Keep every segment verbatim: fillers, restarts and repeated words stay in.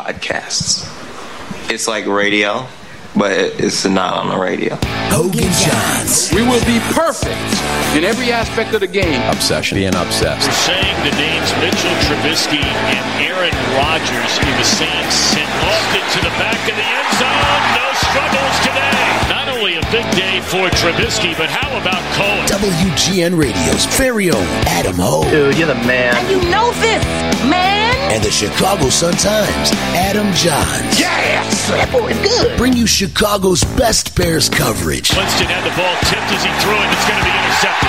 podcasts. It's like radio, but it's not on the radio. Hogan Johns. We will be perfect in every aspect of the game. Obsession. Being obsessed. We're saying the names Mitchell Trubisky and Aaron Rodgers in the same sentence. Lofted to the back of the end zone. No struggles today. Not only a big day for Trubisky, but how about Cohen? W G N Radio's very own Adam Hogue. Dude, you're the man. And you know this, man. And the Chicago Sun-Times, Adam Johns. Yes! That boy is good. Bring you Chicago's best Bears coverage. Winston had the ball tipped as he threw it. It's going to be intercepted.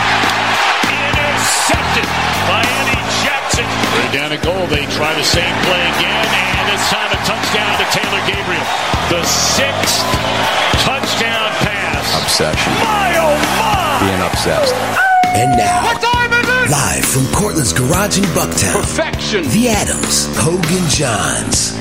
Intercepted by Eddie Jackson. They're down a goal. They try the same play again, and this time a touchdown to Taylor Gabriel. The sixth touchdown pass. Obsession. My, oh, my! Being obsessed. And now, live from Cortland's Garage in Bucktown, Perfection. The Adams, Hogan Johns.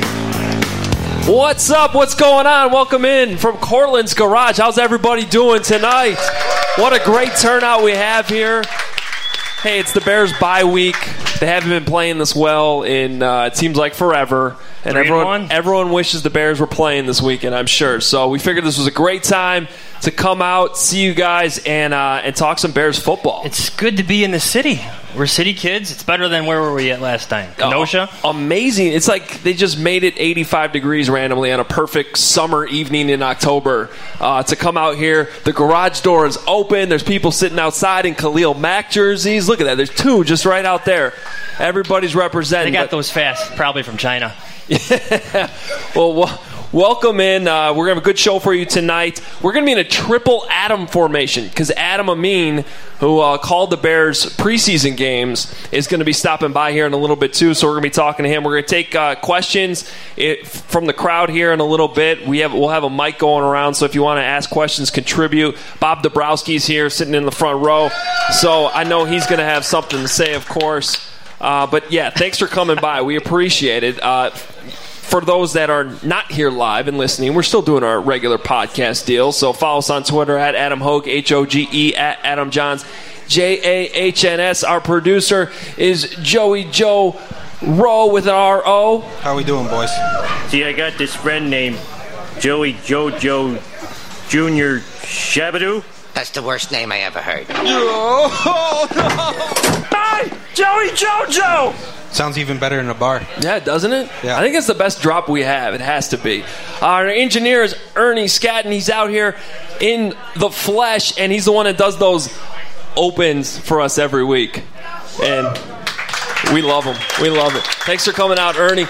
What's up? What's going on? Welcome in from Cortland's Garage. How's everybody doing tonight? What a great turnout we have here. Hey, it's the Bears bye week. They haven't been playing this well in, uh, it seems like, forever. And everyone, everyone wishes the Bears were playing this weekend, I'm sure. So we figured this was a great time to come out, see you guys, and uh, and talk some Bears football. It's good to be in the city. We're city kids. It's better than where were we at last time? Kenosha? Oh, amazing. It's like they just made it eighty-five degrees randomly on a perfect summer evening in October uh, to come out here. The garage door is open. There's people sitting outside in Khalil Mack jerseys. Look at that. There's two just right out there. Everybody's representing. They got those fast, probably from China. Yeah. Well, well, welcome in. Uh, we're going to have a good show for you tonight. We're going to be in a triple Adam formation because Adam Amin, who uh, called the Bears preseason games, is going to be stopping by here in a little bit too. So we're going to be talking to him. We're going to take uh, questions it, from the crowd here in a little bit. We have we'll have a mic going around, so if you want to ask questions, contribute. Bob Dabrowski's here, sitting in the front row, so I know he's going to have something to say, of course. Uh, but yeah, thanks for coming by. We appreciate it. Uh, For those that are not here live and listening, we're still doing our regular podcast deal. So follow us on Twitter at Adam Hogue, H O G E, at Adam Johns, J A H N S. Our producer is Joey Joe Rowe with an R O. How we doing, boys? See, I got this friend named Joey Jojo Junior Shabadoo. That's the worst name I ever heard. Oh, no! Hi, Joey Jojo! Sounds even better in a bar. Yeah, doesn't it? Yeah. I think it's the best drop we have. It has to be. Our engineer is Ernie Scatton. He's out here in the flesh, and he's the one that does those opens for us every week. And we love him. We love it. Thanks for coming out, Ernie.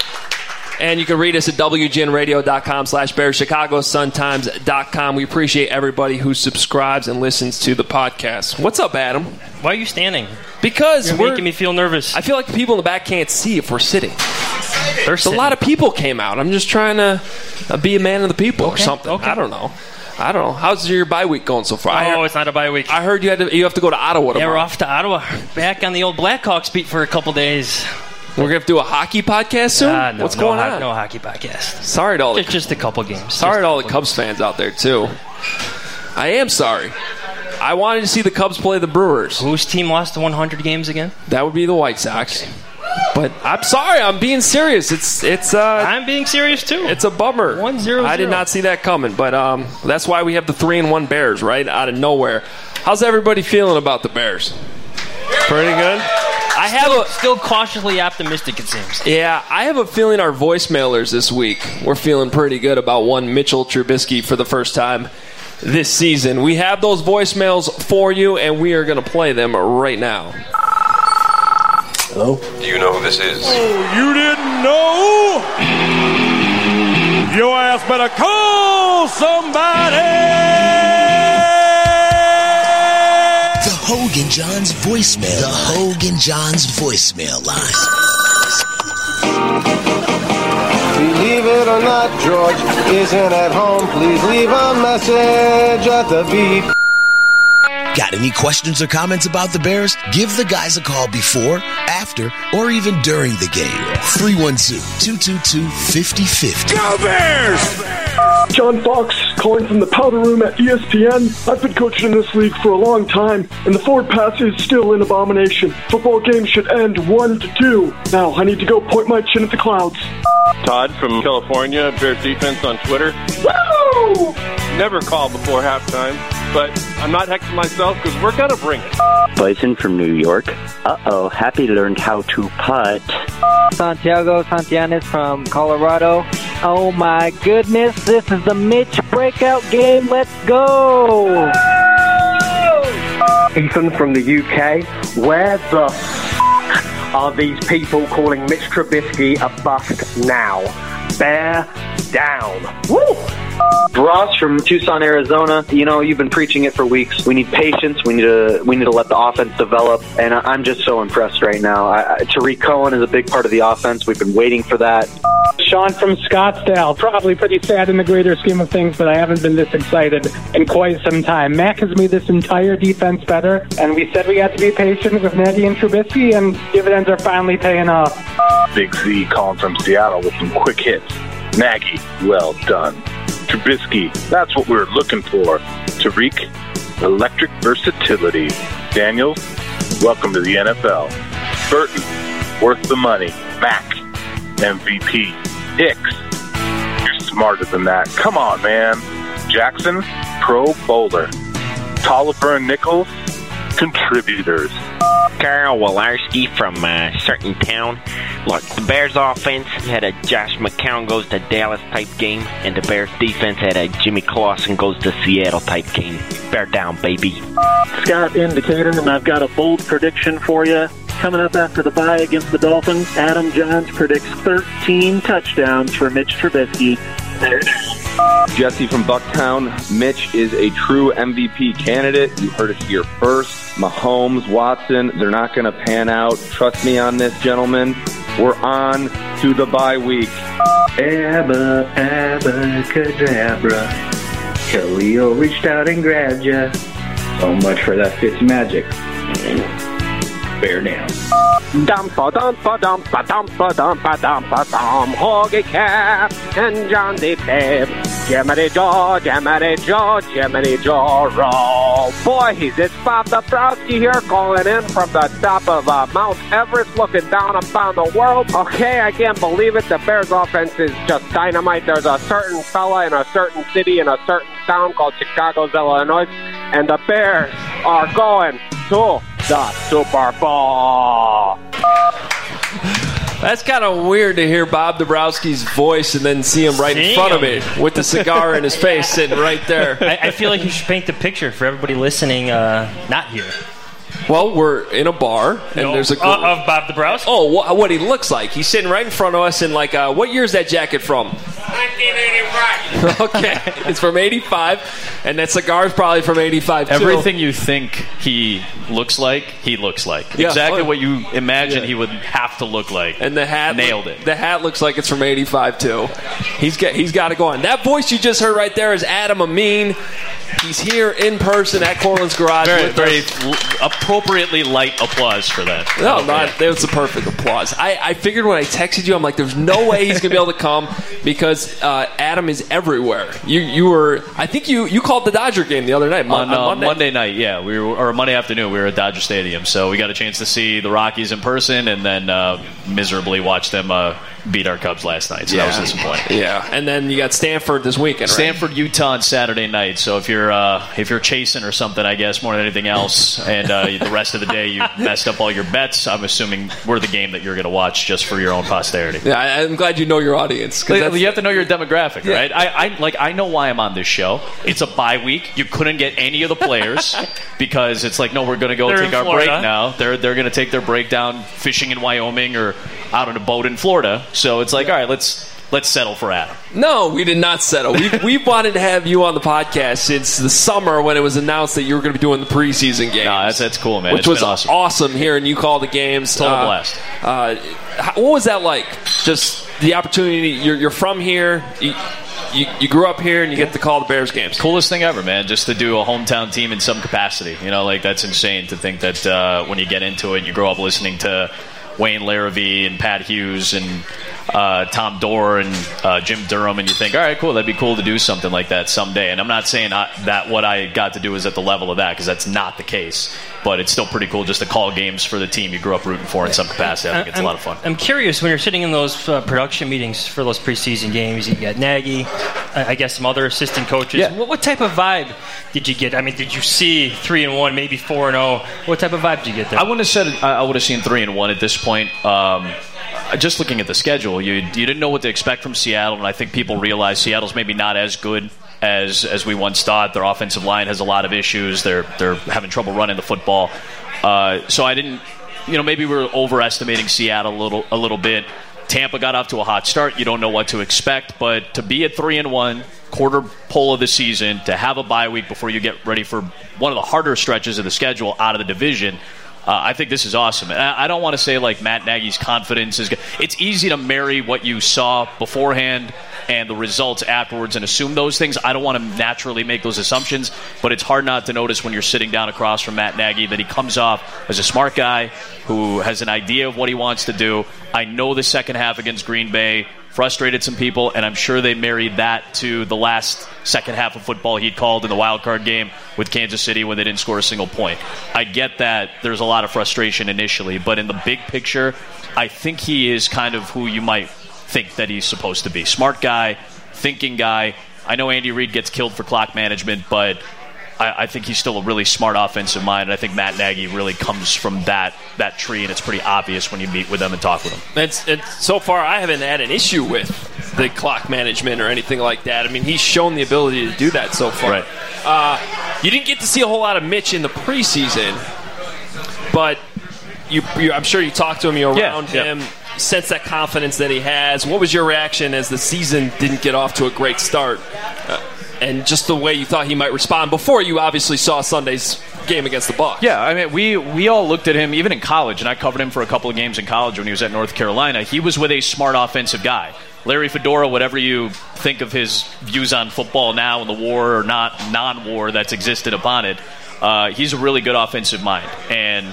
And you can read us at W G N radio dot com slash Bears, Chicago Sun Times dot com. We appreciate everybody who subscribes and listens to the podcast. What's up, Adam? Why are you standing? Because You're we're making me feel nervous. I feel like the people in the back can't see if we're sitting. There's a lot of people came out. I'm just trying to uh, be a man of the people okay, or something. Okay. I don't know. I don't know. How's your bye week going so far? Oh, I heard, it's not a bye week. I heard you had to, you have to go to Ottawa tomorrow. Yeah, we're off to Ottawa. Back on the old Blackhawks beat for a couple days. We're going to have to do a hockey podcast soon? Uh, no, What's no, going ho- on? No hockey podcast. Sorry to all the just, just a couple games. Sorry just to all the Cubs games. fans out there, too. I am sorry. I wanted to see the Cubs play the Brewers. Whose team lost the one hundred games again? That would be the White Sox. But I'm sorry. I'm being serious. It's it's. Uh, I'm being serious, too. It's a bummer. One zero. I did not see that coming. But um, that's why we have the three and one Bears, right? Out of nowhere. How's everybody feeling about the Bears? Pretty good? I have still, a, still cautiously optimistic, it seems. Yeah, I have a feeling our voicemailers this week, we're feeling pretty good about one Mitchell Trubisky for the first time this season. We have those voicemails for you, and we are going to play them right now. Hello? Do you know who this is? Oh, you didn't know? Your ass better call somebody! The Hogan Johns voicemail. The Hogan Johns voicemail line. Believe it or not, George isn't at home. Please leave a message at the beep. Got any questions or comments about the Bears? Give the guys a call before, after, or even during the game. three one two, two two two, five oh five oh. Go Bears! John Fox, calling from the powder room at E S P N. I've been coaching in this league for a long time, and the forward pass is still an abomination. Football games should end one to two. Now, I need to go point my chin at the clouds. Todd from California, Bears defense on Twitter. Woo! Never call before halftime, but I'm not hexing myself because we're going to bring it. Bison from New York. Uh-oh, Happy learned how to putt. Santiago Santianes from Colorado. Oh my goodness, this is the Mitch breakout game. Let's go! Ethan from the U K. Where the f- are these people calling Mitch Trubisky a bust now? Bear down. Woo! Ross from Tucson, Arizona. You know, you've been preaching it for weeks. We need patience. We need to we need to let the offense develop. And I'm just so impressed right now. I, I, Tariq Cohen is a big part of the offense. We've been waiting for that. Sean from Scottsdale. Probably pretty sad in the greater scheme of things, but I haven't been this excited in quite some time. Mac has made this entire defense better, and we said we had to be patient with Nagy and Trubisky, and dividends are finally paying off. Big Z calling from Seattle with some quick hits. Nagy, well done. Trubisky, that's what we were looking for. Tariq, electric versatility. Daniels, welcome to the N F L. Burton, worth the money. Mac, M V P. Hicks, you're smarter than that. Come on, man. Jackson, Pro Bowler. Tolliver and Nichols, contributors. Carl Walarski from a certain town. Look, the Bears offense had a Josh McCown goes to Dallas type game, and the Bears defense had a Jimmy Clausen goes to Seattle type game. Bear down, baby. Scott Indicator, and I've got a bold prediction for you. Coming up after the bye against the Dolphins, Adam Johns predicts thirteen touchdowns for Mitch Trubisky. Jesse from Bucktown. Mitch is a true M V P candidate. You heard it here first. Mahomes, Watson, they're not going to pan out. Trust me on this, gentlemen. We're on to the bye week. Abba, abracadabra. Khalil reached out and grabbed ya. So much for that Fitz magic. Bear down. Dumpa dumpa dumpa dumpa dumpa dumpa dum. Hoggy Cap and John D. Babe. Jiminy Jaw, Jiminy Jaw, Jiminy Jaw roll. Boys, it's Bob Dabrowski here calling in from the top of uh, Mount Everest looking down upon the world. Okay, I can't believe it. The Bears offense is just dynamite. There's a certain fella in a certain city in a certain town called Chicago's, Illinois, and the Bears are going to the Super Bowl. That's kind of weird to hear Bob Dabrowski's voice and then see him right in front of me with the cigar in his face sitting right there. I, I feel like you should paint the picture for everybody listening uh, not here. Well, we're in a bar, and no, there's a gr- uh, of Bob Dabrowski. Oh, wh- what he looks like. He's sitting right in front of us, and like, uh, what year is that jacket from? nineteen eighty-five. Okay, it's from eighty-five, and that cigar's probably from eighty-five too. Everything you think he looks like, he looks like. Yeah. Exactly Oh, what you imagine yeah. he would have to look like. And the hat nailed look, it. The hat looks like it's from eighty-five too. He's got he's got to go on. That voice you just heard right there is Adam Amin. He's here in person at Cortland's Garage. Very, with very us. l- appropriately light applause for that. No, okay. not, that was the perfect applause. I, I figured when I texted you, I'm like, there's no way he's going to be able to come because uh, Adam is everywhere. You you were, I think you, you called the Dodger game the other night. On, on uh, Monday. Monday night, yeah, we were, or Monday afternoon, we were at Dodger Stadium, so we got a chance to see the Rockies in person, and then uh, miserably watch them uh, beat our Cubs last night. So Yeah. that was disappointing. Yeah, and then you got Stanford this weekend. Right? Stanford, Utah on Saturday night. So if you're uh, if you're chasing or something, I guess more than anything else, and uh, the rest of the day you messed up all your bets, I'm assuming we're the game that you're going to watch just for your own posterity. Yeah, I, I'm glad you know your audience. 'cause that's- You have to know your demographic, Yeah. right? I, I like I know why I'm on this show. It's a bye week. You couldn't get any of the players because it's like, no, we're going to go They're take in our Florida. break now. They're they're going to take their break down fishing in Wyoming or out on a boat in Florida. So it's like, all right, let's let's settle for Adam. No, we did not settle. We we wanted to have you on the podcast since the summer when it was announced that you were going to be doing the preseason games. No, that's that's cool, man. Which It's was been awesome. awesome hearing you call the games. Total Uh, blast. Uh, how- what was that like? Just the opportunity. You're, you're from here. You, you, you grew up here, and you get to call the Bears games. Coolest thing ever, man. Just to do a hometown team in some capacity. You know, like that's insane to think that uh, when you get into it, you grow up listening to Wayne Larrivee and Pat Hughes and uh, Tom Dorr and uh, Jim Durham, and you think, all right, cool, that'd be cool to do something like that someday. And I'm not saying I, that what I got to do is at the level of that, because that's not the case. But it's still pretty cool just to call games for the team you grew up rooting for in some capacity. I think it's I'm, a lot of fun. I'm curious, when you're sitting in those uh, production meetings for those preseason games, you got Nagy, I, I guess some other assistant coaches. Yeah. What, what type of vibe did you get? I mean, did you see three and one, maybe four and zero? What type of vibe did you get there? I wouldn't have said I would have seen three and one at this point. Um, just looking at the schedule, you you didn't know what to expect from Seattle, and I think people realize Seattle's maybe not as good as as we once thought. Their offensive line has a lot of issues. They're they're having trouble running the football. Uh, so I didn't, you know, maybe we were overestimating Seattle a little a little bit. Tampa got off to a hot start. You don't know what to expect, but to be at three and one, quarter pole of the season, to have a bye week before you get ready for one of the harder stretches of the schedule out of the division. Uh, I think this is awesome. And I, I don't want to say like Matt Nagy's confidence is good. It's easy to marry what you saw beforehand and the results afterwards and assume those things. I don't want to naturally make those assumptions, but it's hard not to notice when you're sitting down across from Matt Nagy that he comes off as a smart guy who has an idea of what he wants to do. I know the second half against Green Bay frustrated some people, and I'm sure they married that to the last second half of football he'd called in the wild card game with Kansas City when they didn't score a single point. I get that there's a lot of frustration initially, but in the big picture, I think he is kind of who you might think that he's supposed to be. Smart guy, thinking guy. I know Andy Reid gets killed for clock management, but I, I think he's still a really smart offensive mind, and I think Matt Nagy really comes from that that tree, and it's pretty obvious when you meet with them and talk with them. It's, it's, so far, I haven't had an issue with the clock management or anything like that. I mean, he's shown the ability to do that so far. Right. Uh, you didn't get to see a whole lot of Mitch in the preseason, but you, you, I'm sure you talked to him, you're around yeah, him, yeah. sense that confidence that he has. What was your reaction as the season didn't get off to a great start? Uh, and just the way you thought he might respond before you obviously saw Sunday's game against the Bucs. Yeah, I mean, we, we all looked at him, even in college, and I covered him for a couple of games in college when he was at North Carolina. He was with a smart offensive guy. Larry Fedora, whatever you think of his views on football now and the war or not non-war that's existed upon it, uh, he's a really good offensive mind. And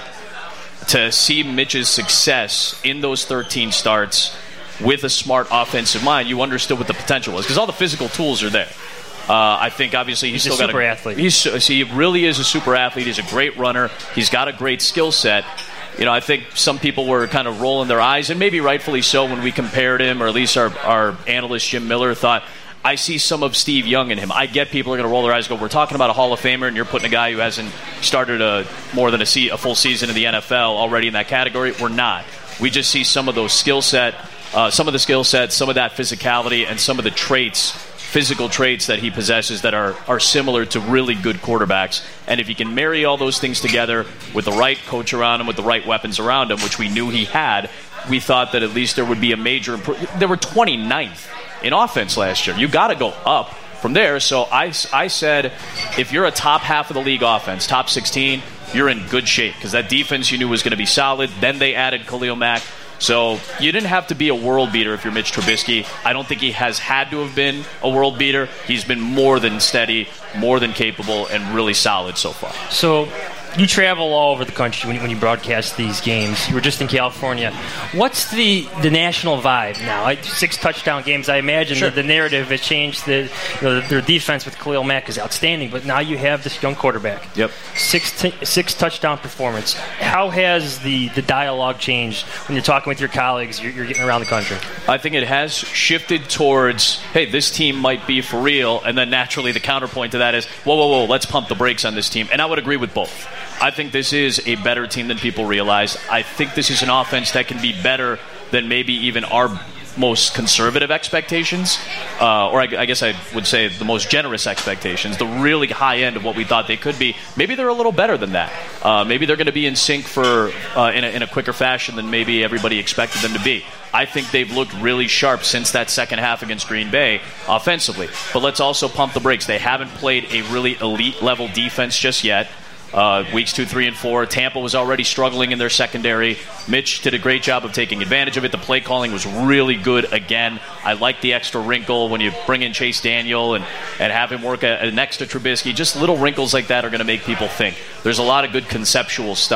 to see Mitch's success in those thirteen starts with a smart offensive mind, you understood what the potential was because all the physical tools are there. Uh, I think obviously he's, he's still a super got a, athlete. He's so he really is a super athlete. He's a great runner. He's got a great skill set. You know, I think some people were kind of rolling their eyes, and maybe rightfully so, when we compared him, or at least our, our analyst Jim Miller thought, I see some of Steve Young in him. I get people are going to roll their eyes and go, we're talking about a Hall of Famer, and you're putting a guy who hasn't started a more than a, se- a full season in the N F L already in that category. We're not. We just see some of those skill set, uh, some of the skill sets, some of that physicality, and some of the traits, physical traits that he possesses that are, are similar to really good quarterbacks. And if you can marry all those things together with the right coach around him, with the right weapons around him, which we knew he had, we thought that at least there would be a major improvement. They were twenty-ninth in offense last year. You got to go up from there. So I, I said, if you're a top half of the league offense, top sixteen, you're in good shape because that defense you knew was going to be solid. Then they added Khalil Mack. So you didn't have to be a world beater if you're Mitch Trubisky. I don't think he has had to have been a world beater. He's been more than steady, more than capable, and really solid so far. So you travel all over the country when you, when you broadcast these games. You were just in California. What's the, the national vibe now? I, six touchdown games. I imagine Sure. the, the narrative has changed. The, you know, their defense with Khalil Mack is outstanding, but now you have this young quarterback. Yep. Six t- six touchdown performance. How has the, the dialogue changed when you're talking with your colleagues? You're, you're getting around the country. I think it has shifted towards, hey, this team might be for real, and then naturally the counterpoint to that is, whoa, whoa, whoa, let's pump the brakes on this team. And I would agree with both. I think this is a better team than people realize. I think this is an offense that can be better than maybe even our most conservative expectations, uh, or I, I guess I would say the most generous expectations, the really high end of what we thought they could be. Maybe they're a little better than that. Uh, maybe they're going to be in sync for uh, in, a, in a quicker fashion than maybe everybody expected them to be. I think they've looked really sharp since that second half against Green Bay offensively. But let's also pump the brakes. They haven't played a really elite level defense just yet. Uh, weeks two, three, and four. Tampa was already struggling in their secondary. Mitch did a great job of taking advantage of it. The play calling was really good again. I like the extra wrinkle when you bring in Chase Daniel and, and have him work a, a next to Trubisky. Just little wrinkles like that are going to make people think. There's a lot of good conceptual stuff.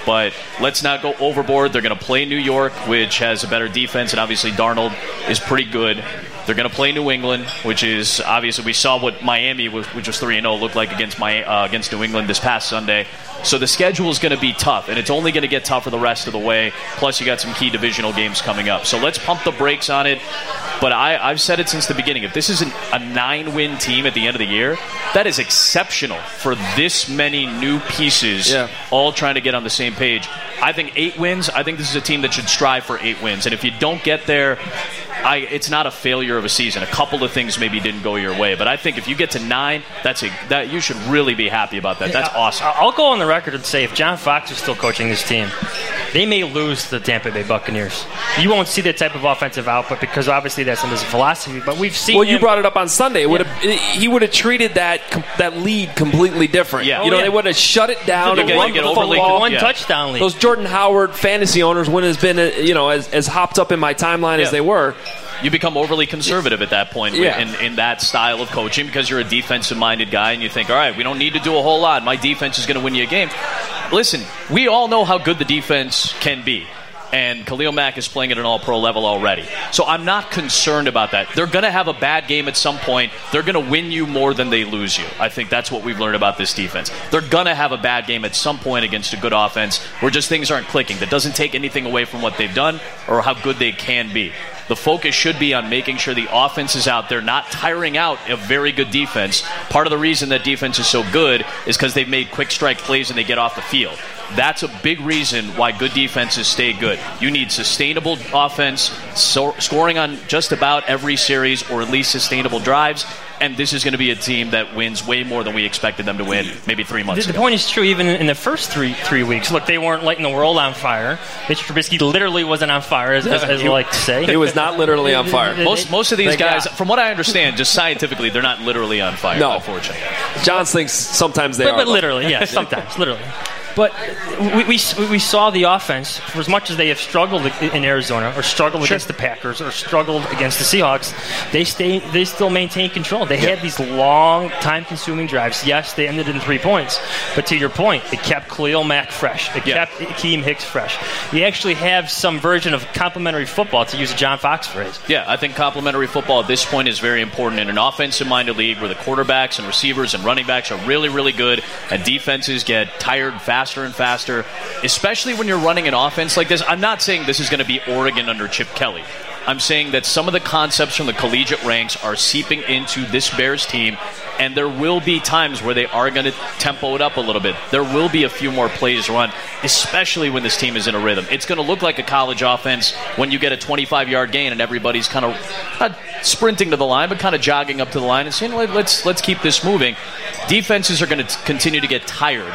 But let's not go overboard. They're going to play New York, which has a better defense, and obviously Darnold is pretty good. They're going to play New England, which is obviously we saw what Miami, which was three and oh, looked like against my uh, against New England this past Sunday. So the schedule is going to be tough, and it's only going to get tougher the rest of the way. Plus, you got some key divisional games coming up. So let's pump the brakes on it. But I, I've said it since the beginning. If this is an, a nine-win team at the end of the year, that is exceptional for this many new pieces yeah. all trying to get on the same page. I think eight wins, I think this is a team that should strive for eight wins. And if you don't get there, I, it's not a failure of a season. A couple of things maybe didn't go your way. But I think if you get to nine, that's a, that you should really be happy about that. That's awesome. I'll go on the record and say if John Fox is still coaching this team, they may lose to the Tampa Bay Buccaneers. You won't see that type of offensive output because obviously that's under his philosophy. But we've seen. Well, him. you brought it up on Sunday. It would have, he would have treated that that lead completely different. Yeah. You know, Oh, yeah. they would have shut it down and get- run you get the overly- football. one yeah. touchdown lead. Those Jordan Howard fantasy owners wouldn't have been, uh, you know, as, as hopped up in my timeline Yeah. as they were. You become overly conservative at that point Yeah. in, in that style of coaching because you're a defensive-minded guy and you think, all right, we don't need to do a whole lot. My defense is going to win you a game. Listen, we all know how good the defense can be. And Khalil Mack is playing at an all-pro level already. So I'm not concerned about that. They're going to have a bad game at some point. They're going to win you more than they lose you. I think that's what we've learned about this defense. They're going to have a bad game at some point against a good offense where just things aren't clicking. That doesn't take anything away from what they've done or how good they can be. The focus should be on making sure the offense is out there, not tiring out a very good defense. Part of the reason that defense is so good is because they've made quick strike plays and they get off the field. That's a big reason why good defenses stay good. You need sustainable offense, so scoring on just about every series or at least sustainable drives. And this is going to be a team that wins way more than we expected them to win maybe three months the, ago. The point is true even in the first three three weeks. Look, they weren't lighting the world on fire. Mitch Trubisky literally wasn't on fire, as, as, as I like to say. He was not literally on fire. Most most of these Like, guys, yeah. from what I understand, just scientifically, they're not literally on fire, No. unfortunately. Johns thinks sometimes they but, are. but literally, yes, sometimes, literally. But we, we we saw the offense, for as much as they have struggled in Arizona, or struggled Sure. against the Packers, or struggled against the Seahawks, they stay they still maintain control. They had these long, time-consuming drives. Yes, they ended in three points, but to your point, it kept Khalil Mack fresh. It Yeah. kept Akeem Hicks fresh. You actually have some version of complementary football, to use a John Fox phrase. Yeah, I think complementary football at this point is very important in an offensive-minded league where the quarterbacks and receivers and running backs are really, really good, and defenses get tired faster and faster, especially when you're running an offense like this. I'm not saying this is going to be Oregon under Chip Kelly. I'm saying that some of the concepts from the collegiate ranks are seeping into this Bears team, and there will be times where they are going to tempo it up a little bit. There will be a few more plays run, especially when this team is in a rhythm. It's going to look like a college offense when you get a twenty-five-yard gain and everybody's kind of not sprinting to the line, but kind of jogging up to the line and saying, let's, let's keep this moving. Defenses are going to continue to get tired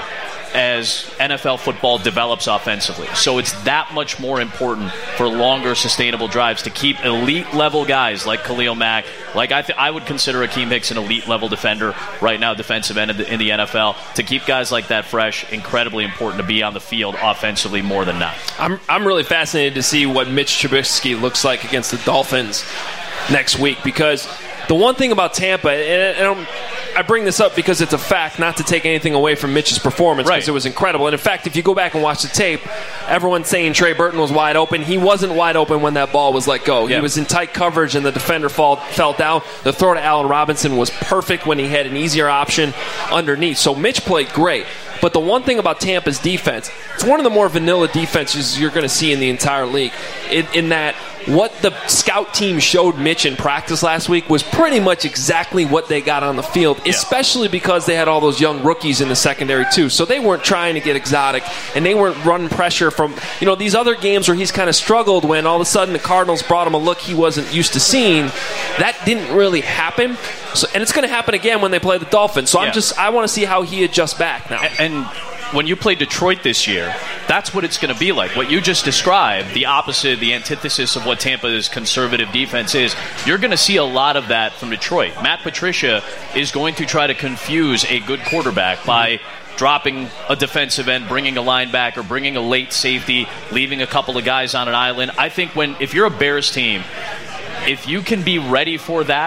as N F L football develops offensively. So it's that much more important for longer, sustainable drives to keep elite-level guys like Khalil Mack, like I th- I would consider Akeem Hicks an elite-level defender right now, defensive end in the, in the N F L. To keep guys like that fresh, incredibly important to be on the field offensively more than not. I'm I'm really fascinated to see what Mitch Trubisky looks like against the Dolphins next week, because the one thing about Tampa, and, and I'm, I bring this up because it's a fact, not to take anything away from Mitch's performance, because Right. it was incredible. And in fact, if you go back and watch the tape, everyone's saying Trey Burton was wide open. He wasn't wide open when that ball was let go. Yeah. He was in tight coverage, and the defender fall, fell down. The throw to Allen Robinson was perfect when he had an easier option underneath. So Mitch played great. But the one thing about Tampa's defense, it's one of the more vanilla defenses you're going to see in the entire league, in, in that what the scout team showed Mitch in practice last week was pretty much exactly what they got on the field, Yeah. especially because they had all those young rookies in the secondary too. So they weren't trying to get exotic, and they weren't running pressure from, you know, these other games where he's kind of struggled when all of a sudden the Cardinals brought him a look he wasn't used to seeing. That didn't really happen. So, and it's going to happen again when they play the Dolphins. So Yeah. I'm just, I want to see how he adjusts back now. And when you play Detroit this year, that's what it's going to be like. What you just described, the opposite, the antithesis of what Tampa's conservative defense is, you're going to see a lot of that from Detroit. Matt Patricia is going to try to confuse a good quarterback by dropping a defensive end, bringing a linebacker, bringing a late safety, leaving a couple of guys on an island. I think when if you're a Bears team, if you can be ready for that,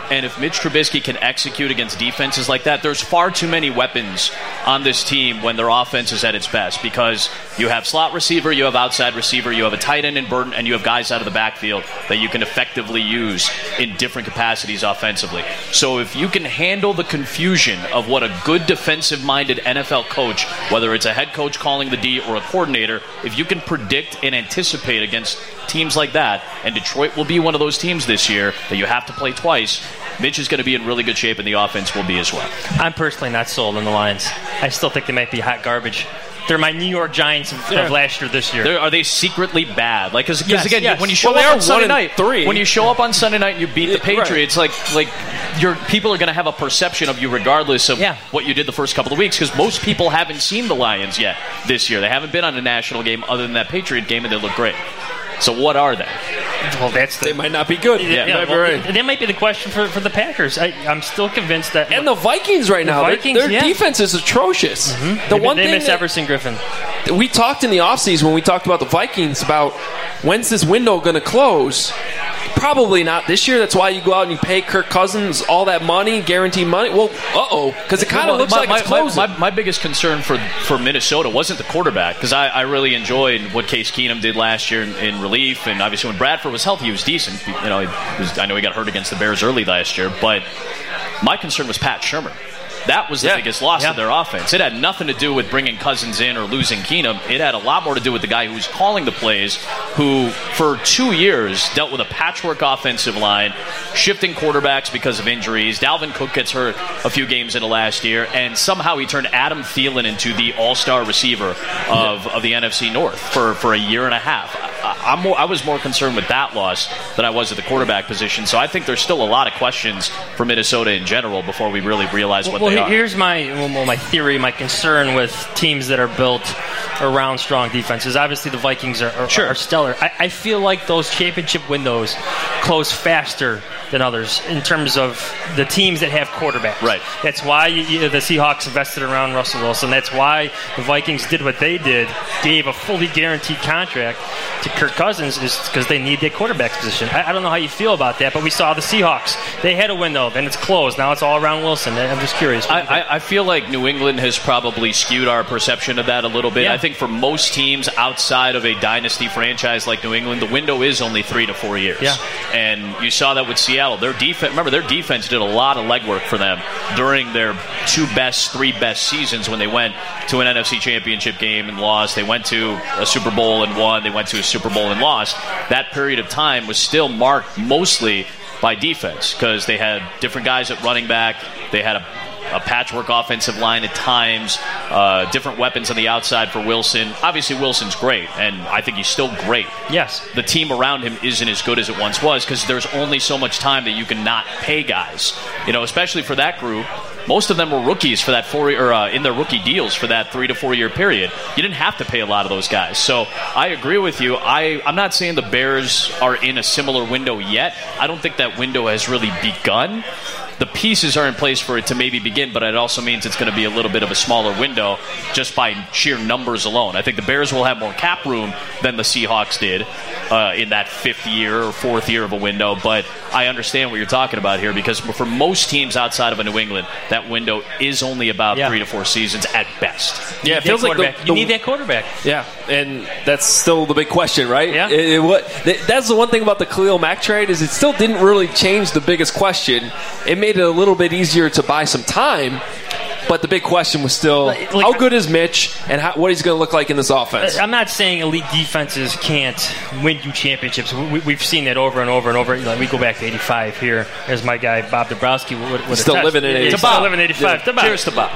And if Mitch Trubisky can execute against defenses like that, there's far too many weapons on this team when their offense is at its best, because you have slot receiver, you have outside receiver, you have a tight end in Burton, and you have guys out of the backfield that you can effectively use in different capacities offensively. So if you can handle the confusion of what a good defensive-minded N F L coach, whether it's a head coach calling the D or a coordinator, if you can predict and anticipate against teams like that, and Detroit will be one of those teams this year that you have to play twice, Mitch is going to be in really good shape, and the offense will be as well. I'm personally not sold on the Lions. I still think they might be hot garbage. They're my New York Giants of, Yeah. of last year, this year. They're, are they secretly bad? Like, because Yes, again, yes. when you show Well, they up are on Sunday one and night, three. when you show up on Sunday night and you beat the Yeah, right. Patriots, like like your people are going to have a perception of you regardless of Yeah. what you did the first couple of weeks. Because most people haven't seen the Lions yet this year. They haven't been on a national game other than that Patriot game, and they look great. So what are they? Well, that's the, They might not be good. Yeah, Yeah, well, right. that might be the question for, for the Packers. I, I'm still convinced that. And the Vikings right The now, their- Vikings, their yeah. defense is atrocious. The they, one they thing miss that- Everson Griffin. we talked in the offseason when we talked about the Vikings about when's this window going to close. Probably not this year. That's why you go out and you pay Kirk Cousins all that money, guaranteed money. Well, uh-oh, because it kind of Well, looks my, like my, it's closing. My, my, my biggest concern for, for Minnesota wasn't the quarterback, because I, I really enjoyed what Case Keenum did last year in, in relief, and obviously when Bradford was healthy, he was decent. You know, he was, I know he got hurt against the Bears early last year, but my concern was Pat Shurmur. That was the Yeah. biggest loss Yeah. of their offense. It had nothing to do with bringing Cousins in or losing Keenum. It had a lot more to do with the guy who was calling the plays, who for two years dealt with a patchwork offensive line, shifting quarterbacks because of injuries. Dalvin Cook gets hurt a few games into last year, and somehow he turned Adam Thielen into the all-star receiver of, of the N F C North for, for a year and a half. I, I'm more, I was more concerned with that loss than I was at the quarterback position, so I think there's still a lot of questions for Minnesota in general before we really realize what Well, they he- are. here's my well, my theory, my concern with teams that are built around strong defenses. Obviously, the Vikings are, are, Sure. are stellar. I, I feel like those championship windows close faster than others in terms of the teams that have quarterbacks. Right. That's why you, you, the Seahawks invested around Russell Wilson. That's why the Vikings did what they did, gave a fully guaranteed contract to Kirk Cousins, is because they need that quarterback position. I, I don't know how you feel about that, but we saw the Seahawks. They had a window, then it's closed. Now it's all around Wilson. I'm just curious. I, I, I feel like New England has probably skewed our perception of that a little bit. Yeah. I think for most teams outside of a dynasty franchise like New England, the window is only three to four years. Yeah. And you saw that with Seattle. Their defense, remember, their defense did a lot of legwork for them during their two best, three best seasons when they went to an N F C Championship game and lost. They went to a Super Bowl and won. They went to a Super Bowl and lost. That period of time was still marked mostly by defense, because they had different guys at running back. They had a a patchwork offensive line at times, uh, different weapons on the outside for Wilson. Obviously, Wilson's great, and I think he's still great. Yes. The team around him isn't as good as it once was, because there's only so much time that you can not pay guys. You know, especially for that group. Most of them were rookies for that four, or uh, in their rookie deals for that three to four year period. You didn't have to pay a lot of those guys. So I agree with you. I, I'm not saying the Bears are in a similar window yet. I don't think that window has really begun. The pieces are in place for it to maybe begin, but it also means it's going to be a little bit of a smaller window just by sheer numbers alone. I think the Bears will have more cap room than the Seahawks did uh, in that fifth year or fourth year of a window, but I understand what you're talking about here, because for most teams outside of a New England, that window is only about Yeah. three to four seasons at best. Yeah, it That feels like the, quarterback. you need that quarterback. Yeah, and that's still the big question, right? Yeah. It- it- what, th- that's the one thing about the Khalil Mack trade, is it still didn't really change the biggest question. It made it a little bit easier to buy some time, but the big question was still, Like- like- how good is Mitch, and how, what he's going to look like in this offense? I'm not saying elite defenses can't win you championships. We, we've seen that over and over and over. You know, we go back to eighty-five here, as my guy Bob Dabrowski would, would Still attest. living in He's eighty-five. Still living in eighty-five. Yeah. To Bob. Cheers to Bob.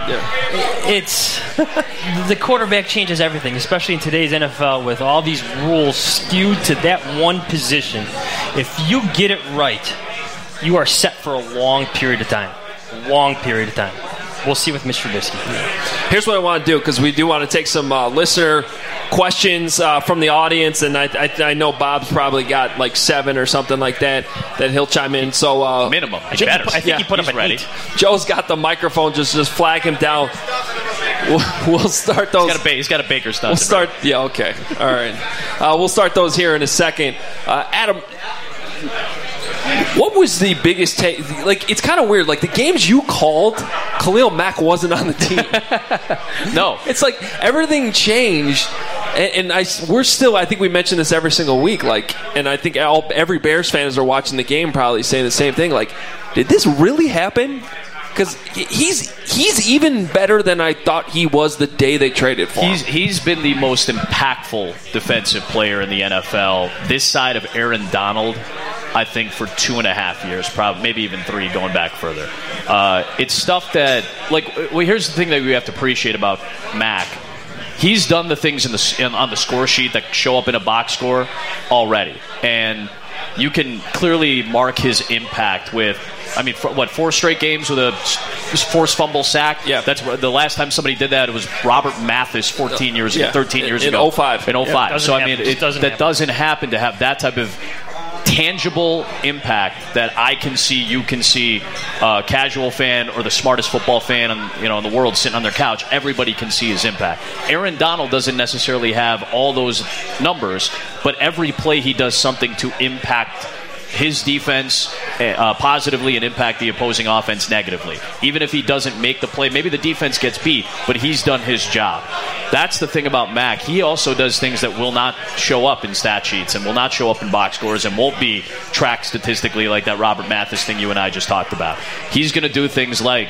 It's the quarterback changes everything, especially in today's N F L with all these rules skewed to that one position. If you get it right, you are set for a long period of time. Long period of time. We'll see with Mister Trubisky. Here's what I want to do, because we do want to take some uh, listener questions uh, from the audience, and I, I, I know Bob's probably got like seven or something like that that he'll chime in. So uh, Minimum. I think, he, put- I think he put he's up an ready. eight. Joe's got the microphone. Just just flag him down. We'll, we'll start those. He's got a, ba- he's got a baker's dozen. We'll start. Yeah. Okay. All right. Uh, we'll start those here in a second. Uh, Adam. What was the biggest take? Like, it's kind of weird. Like, the games you called, Khalil Mack wasn't on the team. No. It's like everything changed. And, and I, we're still, I think we mention this every single week. Like, and I think all, every Bears fans are watching the game probably saying the same thing. Like, did this really happen? Because he's he's even better than I thought he was the day they traded for him. He's he's been the most impactful defensive player in the N F L this side of Aaron Donald, I think, for two and a half years, probably maybe even three, going back further. Uh, it's stuff that, like, well, here's the thing that we have to appreciate about Mack. He's done the things in the in, on the score sheet that show up in a box score already, and you can clearly mark his impact with. I mean, for, what, four straight games with a forced fumble sack? Yeah. That's the last time somebody did that. It was Robert Mathis fourteen years ago, yeah. thirteen years in, ago. In oh five. In oh five. Yeah, so, I mean, happen. it, doesn't that happen. doesn't happen to have that type of tangible impact that I can see, you can see, uh, casual fan or the smartest football fan in, you know, in the world sitting on their couch. Everybody can see his impact. Aaron Donald doesn't necessarily have all those numbers, but every play he does something to impact his defense uh, positively and impact the opposing offense negatively. Even if he doesn't make the play, maybe the defense gets beat, but he's done his job. That's the thing about Mack. He also does things that will not show up in stat sheets and will not show up in box scores and won't be tracked statistically like that Robert Mathis thing you and I just talked about. He's going to do things like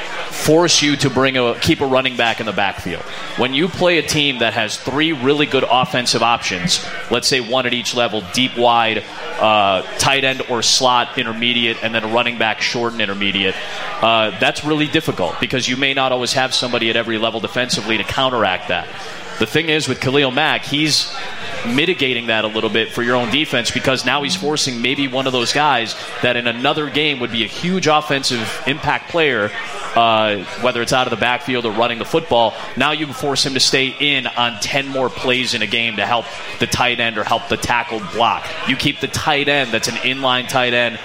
force you to bring a keep a running back in the backfield. When you play a team that has three really good offensive options, let's say one at each level, deep, wide, uh, tight end or slot, intermediate, and then a running back short and intermediate, uh, that's really difficult because you may not always have somebody at every level defensively to counteract that. The thing is with Khalil Mack, he's mitigating that a little bit for your own defense because now he's forcing maybe one of those guys that in another game would be a huge offensive impact player, uh, whether it's out of the backfield or running the football. Now you can force him to stay in on ten more plays in a game to help the tight end or help the tackled block. You keep the tight end that's an inline tight end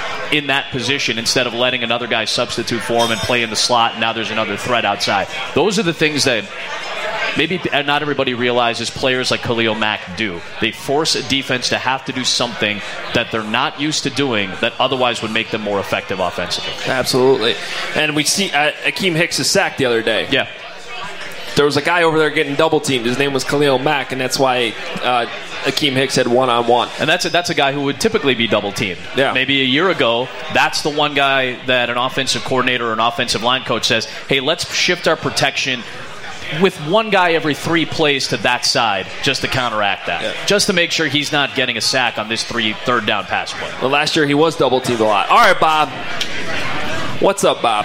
in that position instead of letting another guy substitute for him and play in the slot, and now there's another threat outside. Those are the things that maybe not everybody realizes players like Khalil Mack do. They force a defense to have to do something that they're not used to doing that otherwise would make them more effective offensively. Absolutely. And we see uh, Akeem Hicks' sack the other day. Yeah. There was a guy over there getting double teamed. His name was Khalil Mack, and that's why uh, Akeem Hicks had one-on-one. And that's a, that's a guy who would typically be double teamed. Yeah. Maybe a year ago, that's the one guy that an offensive coordinator or an offensive line coach says, hey, let's shift our protection with one guy every three plays to that side just to counteract that. Yeah. Just to make sure he's not getting a sack on this three third down pass play. Well, last year he was double teamed a lot. All right, Bob. What's up, Bob?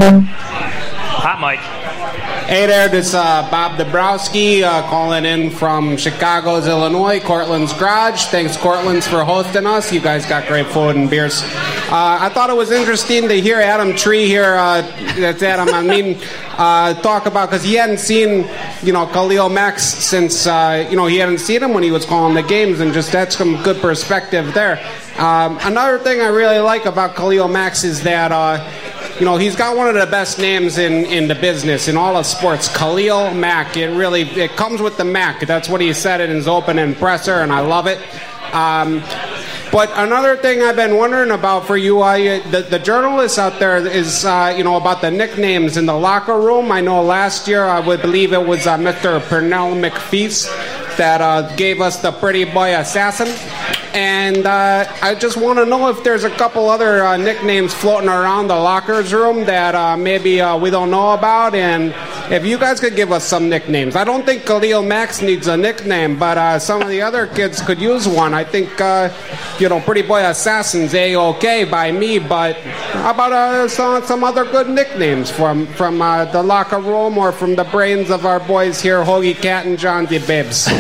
Hot mic. Hey there, this is uh, Bob Dabrowski uh, calling in from Chicago's, Illinois, Cortland's Garage. Thanks, Cortland's, for hosting us. You guys got great food and beers. Uh, I thought it was interesting to hear Adam Tree here, uh, that's Adam, I mean, uh, talk about, because he hadn't seen, you know, Khalil Mack since, uh, you know, he hadn't seen him when he was calling the games, and just that's some good perspective there. Um, another thing I really like about Khalil Mack is that, uh, you know, he's got one of the best names in, in the business, in all of sports, Khalil Mack. It really, it comes with the Mac. That's what he said in his opening presser, and I love it. Um, but another thing I've been wondering about for you, uh, the, the journalists out there, is, uh, you know, about the nicknames in the locker room. I know last year, I would believe it was uh, Mister Pernell McFeast that uh, gave us the Pretty Boy Assassin. And uh, I just want to know if there's a couple other uh, nicknames floating around the lockers room that uh, maybe uh, we don't know about, and if you guys could give us some nicknames. I don't think Khalil Mack needs a nickname, but uh, some of the other kids could use one. I think, uh, you know, Pretty Boy Assassin's A-okay by me, but how about uh, some, some other good nicknames from, from uh, the locker room or from the brains of our boys here, Hoagie Cat and John D. Bibbs?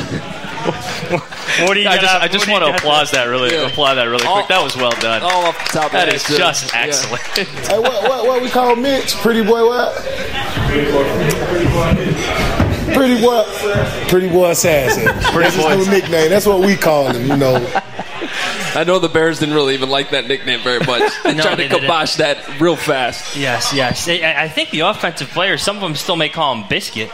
What do you I got? just, I just want to applaud that really, Yeah. applaud that really all, quick. That was well done. All off the top of That that is too. just Yeah. excellent. Hey, what, what, what we call Mitch? Pretty boy what? Pretty boy. Pretty boy assassin. That's his new nickname. That's what we call him, you know. I know the Bears didn't really even like that nickname very much. They No, tried they to kibosh that real fast. Yes, yes. I, I think the offensive players, some of them still may call him Biscuit.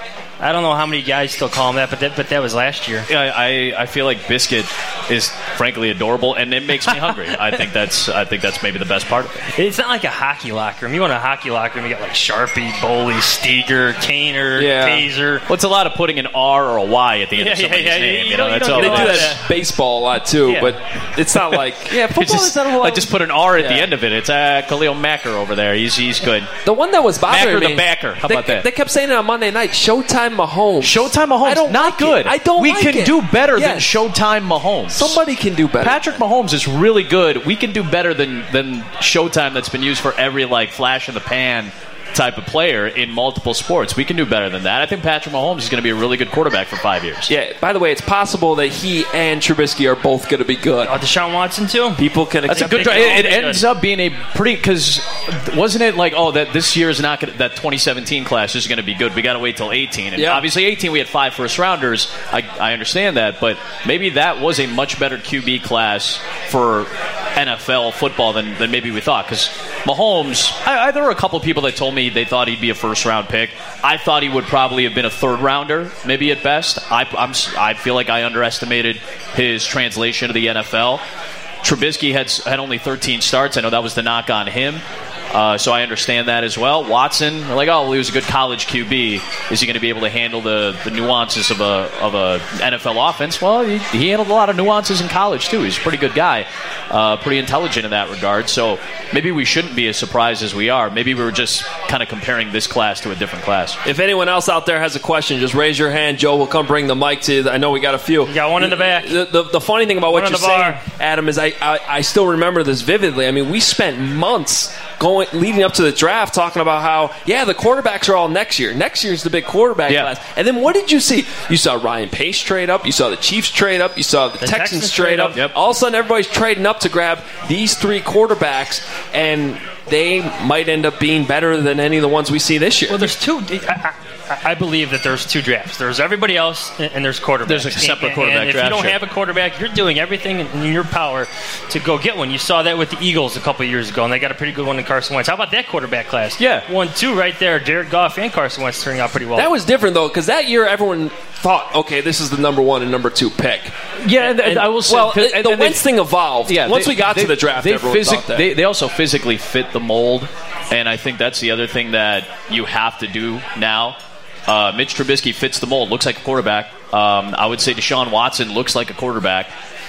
I don't know how many guys still call him that, but that, but that was last year. Yeah, I, I feel like Biscuit is frankly adorable, and it makes me hungry. I think that's I think that's maybe the best part of it. It's not like a hockey locker room. You want a hockey locker room, you got like Sharpie, Boley, Steger, Kaner, Yeah. Taser. Well, it's a lot of putting an R or a Y at the end Yeah, of somebody's yeah, yeah, name. you You know, don't- you that's don't all They it do is. that in baseball a lot too, Yeah. but it's not like yeah, football It's just, is not a whole lot. like just put an R at the Yeah. end of it. It's uh, Khalil Macker over there. He's he's good. The one that was bothering Macker me, the backer. How they, about that? They kept saying it on Monday night. Showtime Mahomes. Showtime Mahomes. I don't not like good. It. I don't. We like can it. do better Yes. than Showtime Mahomes. Somebody can do better. Patrick Mahomes is really good. We can do better than than Showtime that's been used for every like flash in the pan type of player in multiple sports. We can do better than that. I think Patrick Mahomes is going to be a really good quarterback for five years. Yeah. By the way, it's possible that he and Trubisky are both going to be good. Oh, Deshaun Watson too. People can. That's a good. They It, can it all be ends good. up being a pretty because wasn't it like oh that this year is not gonna, that twenty seventeen class is going to be good. We got to wait till eighteen, and Yeah. obviously eighteen we had five first rounders. I, I understand that, but maybe that was a much better Q B class for N F L football than, than maybe we thought. Because Mahomes, I, I, there were a couple of people that told me they thought he'd be a first round pick. I thought he would probably have been a third rounder, maybe at best. I, I'm, I feel like I underestimated his translation to the N F L. Trubisky had had only thirteen starts. I know that was the knock on him. Uh, so I understand that as well. Watson, they're like, oh, well, he was a good college Q B. Is he going to be able to handle the, the nuances of a of a N F L offense? Well, he, he handled a lot of nuances in college too. He's a pretty good guy, uh, pretty intelligent in that regard. So maybe we shouldn't be as surprised as we are. Maybe we were just kind of comparing this class to a different class. If anyone else out there has a question, just raise your hand. Joe will come bring the mic to you. I know we got a few. You got one in the back. The, the, the funny thing about what One you're on the saying, bar. Adam, is I, I, I still remember this vividly. I mean, we spent months going leading up to the draft talking about how, yeah, the quarterbacks are all next year. Next year's the big quarterback Yeah. class. And then what did you see? You saw Ryan Pace trade up. You saw the Chiefs trade up. You saw the, The Texans, Texans trade trade up. up. Yep. All of a sudden, everybody's trading up to grab these three quarterbacks, and they might end up being better than any of the ones we see this year. Well, there's two. I, I, I believe that there's two drafts. There's everybody else, and there's quarterbacks. There's a separate And- quarterback and if draft, you don't sure. have a quarterback, you're doing everything in your power to go get one. You saw that with the Eagles a couple of years ago, and they got a pretty good one in Carson Wentz. How about that quarterback class? Yeah. One, two right there. Jared Goff and Carson Wentz turning out pretty well. That was different, though, because that year everyone thought, okay, this is the number one and number two pick. Yeah, and, And- I will say, well, and- the and they- Wentz thing evolved. Yeah, Once they- we got they- to the draft, they, everyone physi- thought that. they they also physically fit the mold, and I think that's the other thing that you have to do now. Uh, Mitch Trubisky fits the mold, looks like a quarterback. Um, I would say Deshaun Watson looks like a quarterback,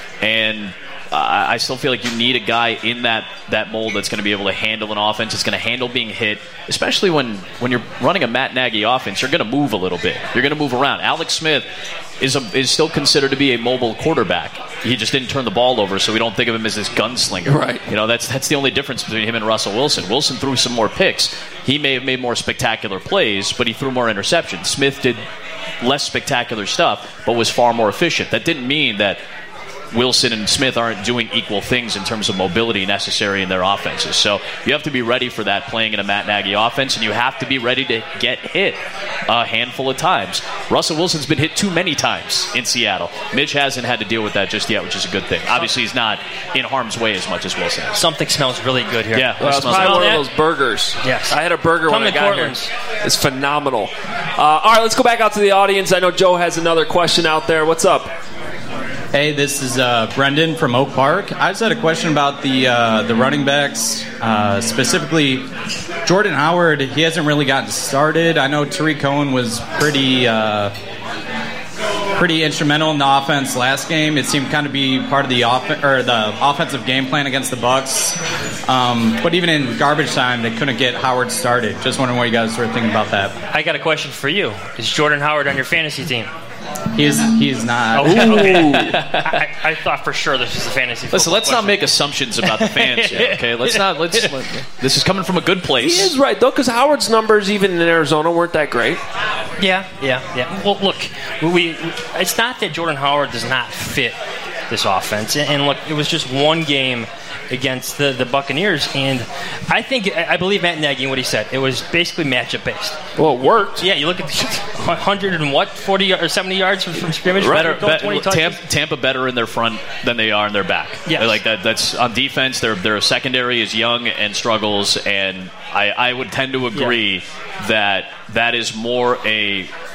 and uh, I still feel like you need a guy in that, that mold that's going to be able to handle an offense. It's going to handle being hit, especially when, when you're running a Matt Nagy offense. You're going to move a little bit. You're going to move around. Alex Smith is a, is still considered to be a mobile quarterback. He just didn't turn the ball over, so we don't think of him as this gunslinger. Right. You know, that's that's the only difference between him and Russell Wilson. Wilson threw some more picks. He may have made more spectacular plays, but he threw more interceptions. Smith did less spectacular stuff, but was far more efficient. That didn't mean that Wilson and Smith aren't doing equal things in terms of mobility necessary in their offenses. So you have to be ready for that playing in a Matt Nagy offense, and you have to be ready to get hit a handful of times. Russell Wilson's been hit too many times in Seattle. Mitch hasn't had to deal with that just yet, which is a good thing. Obviously, he's not in harm's way as much as Wilson is. Something smells really good here. Yeah, Well, it's smells probably like- one that? of those burgers. Yes. I had a burger Come when I to got Cortland's. here. It's phenomenal. Uh, all right, let's go back out to the audience. I know Joe has another question out there. What's up? Hey, this is uh, Brendan from Oak Park. I just had a question about the uh, the running backs, uh, specifically Jordan Howard. He hasn't really gotten started. I know Tariq Cohen was pretty uh, pretty instrumental in the offense last game. It seemed kind of be part of the off- or the offensive game plan against the Bucks. Um, but even in garbage time, they couldn't get Howard started. Just wondering what you guys were thinking about that. I got a question for you. Is Jordan Howard on your fantasy team? He is. He is not. Oh, okay. I, I thought for sure this was a fantasy. Listen, football let's not question. make assumptions about the fans yet, okay? Let's not. Let's. Let, this is coming from a good He place. is right, though, because Howard's numbers, even in Arizona, weren't that great. Yeah, yeah, yeah. Well, look, we, we it's not that Jordan Howard does not fit this offense, and, and look, it was just one game against the, the Buccaneers, and I think I believe Matt Nagy and what he said. It was basically matchup based. Well, it worked. Yeah, you look at the one hundred and what forty or seventy yards from, from scrimmage. Better, Go twenty be- touches. Tampa, Tampa better in their front than they are in their back. Yes. Like that. That's on defense. Their their secondary is young and struggles, and I, I would tend to agree that that is more a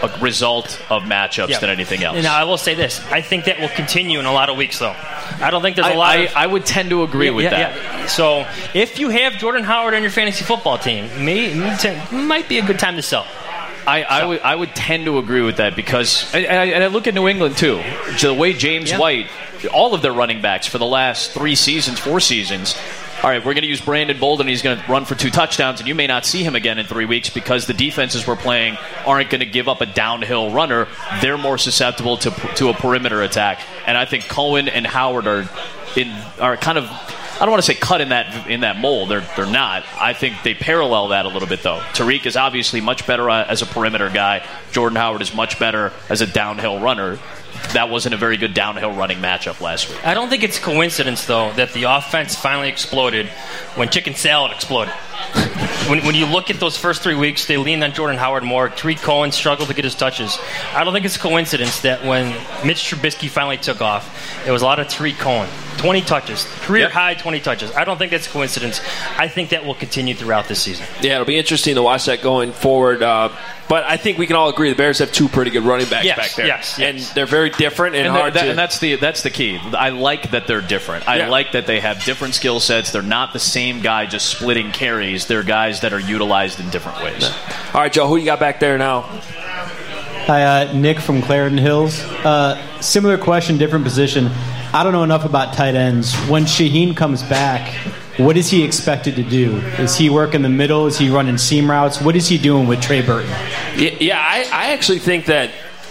a result of matchups Yeah. than anything else. And I will say this: I think that will continue in a lot of weeks, though. I don't think there's a I, lot. I, of, I would tend to agree Yeah, with yeah, that. yeah. So if you have Jordan Howard on your fantasy football team, may, might be a good time to sell. I, I would I would tend to agree with that because and I, and I look at New England too. The way James Yeah. White, all of their running backs for the last three seasons, four seasons. All right, we're going to use Brandon Bolden. He's going to run for two touchdowns, and you may not see him again in three weeks because the defenses we're playing aren't going to give up a downhill runner. They're more susceptible to to a perimeter attack, and I think Cohen and Howard are in are kind of. I don't want to say cut in that in that mold. They're they're not. I think they parallel that a little bit though. Tariq is obviously much better uh, as a perimeter guy. Jordan Howard is much better as a downhill runner. That wasn't a very good downhill running matchup last week. I don't think it's coincidence, though, that the offense finally exploded when chicken salad exploded. when, when you look at those first three weeks, they leaned on Jordan Howard more. Tariq Cohen struggled to get his touches. I don't think it's a coincidence that when Mitch Trubisky finally took off, it was a lot of Tariq Cohen. twenty touches. Career Yep. high twenty touches. I don't think that's a coincidence. I think that will continue throughout this season. Yeah, it'll be interesting to watch that going forward. Uh, but I think we can all agree the Bears have two pretty good running backs Yes, back there. yes, And they're very different and, And, hard that, to... and that's the that's the key. I like that they're different. I Yeah. like that they have different skill sets. They're not the same guy just splitting carries. They're guys that are utilized in different ways. All right, Joe, who you got back there now? Hi, uh, Nick from Clarendon Hills. Uh, similar question, different position. I don't know enough about tight ends. When Shaheen comes back, what is he expected to do? Is he working the middle? Is he running seam routes? What is he doing with Trey Burton? Yeah, yeah I, I actually think that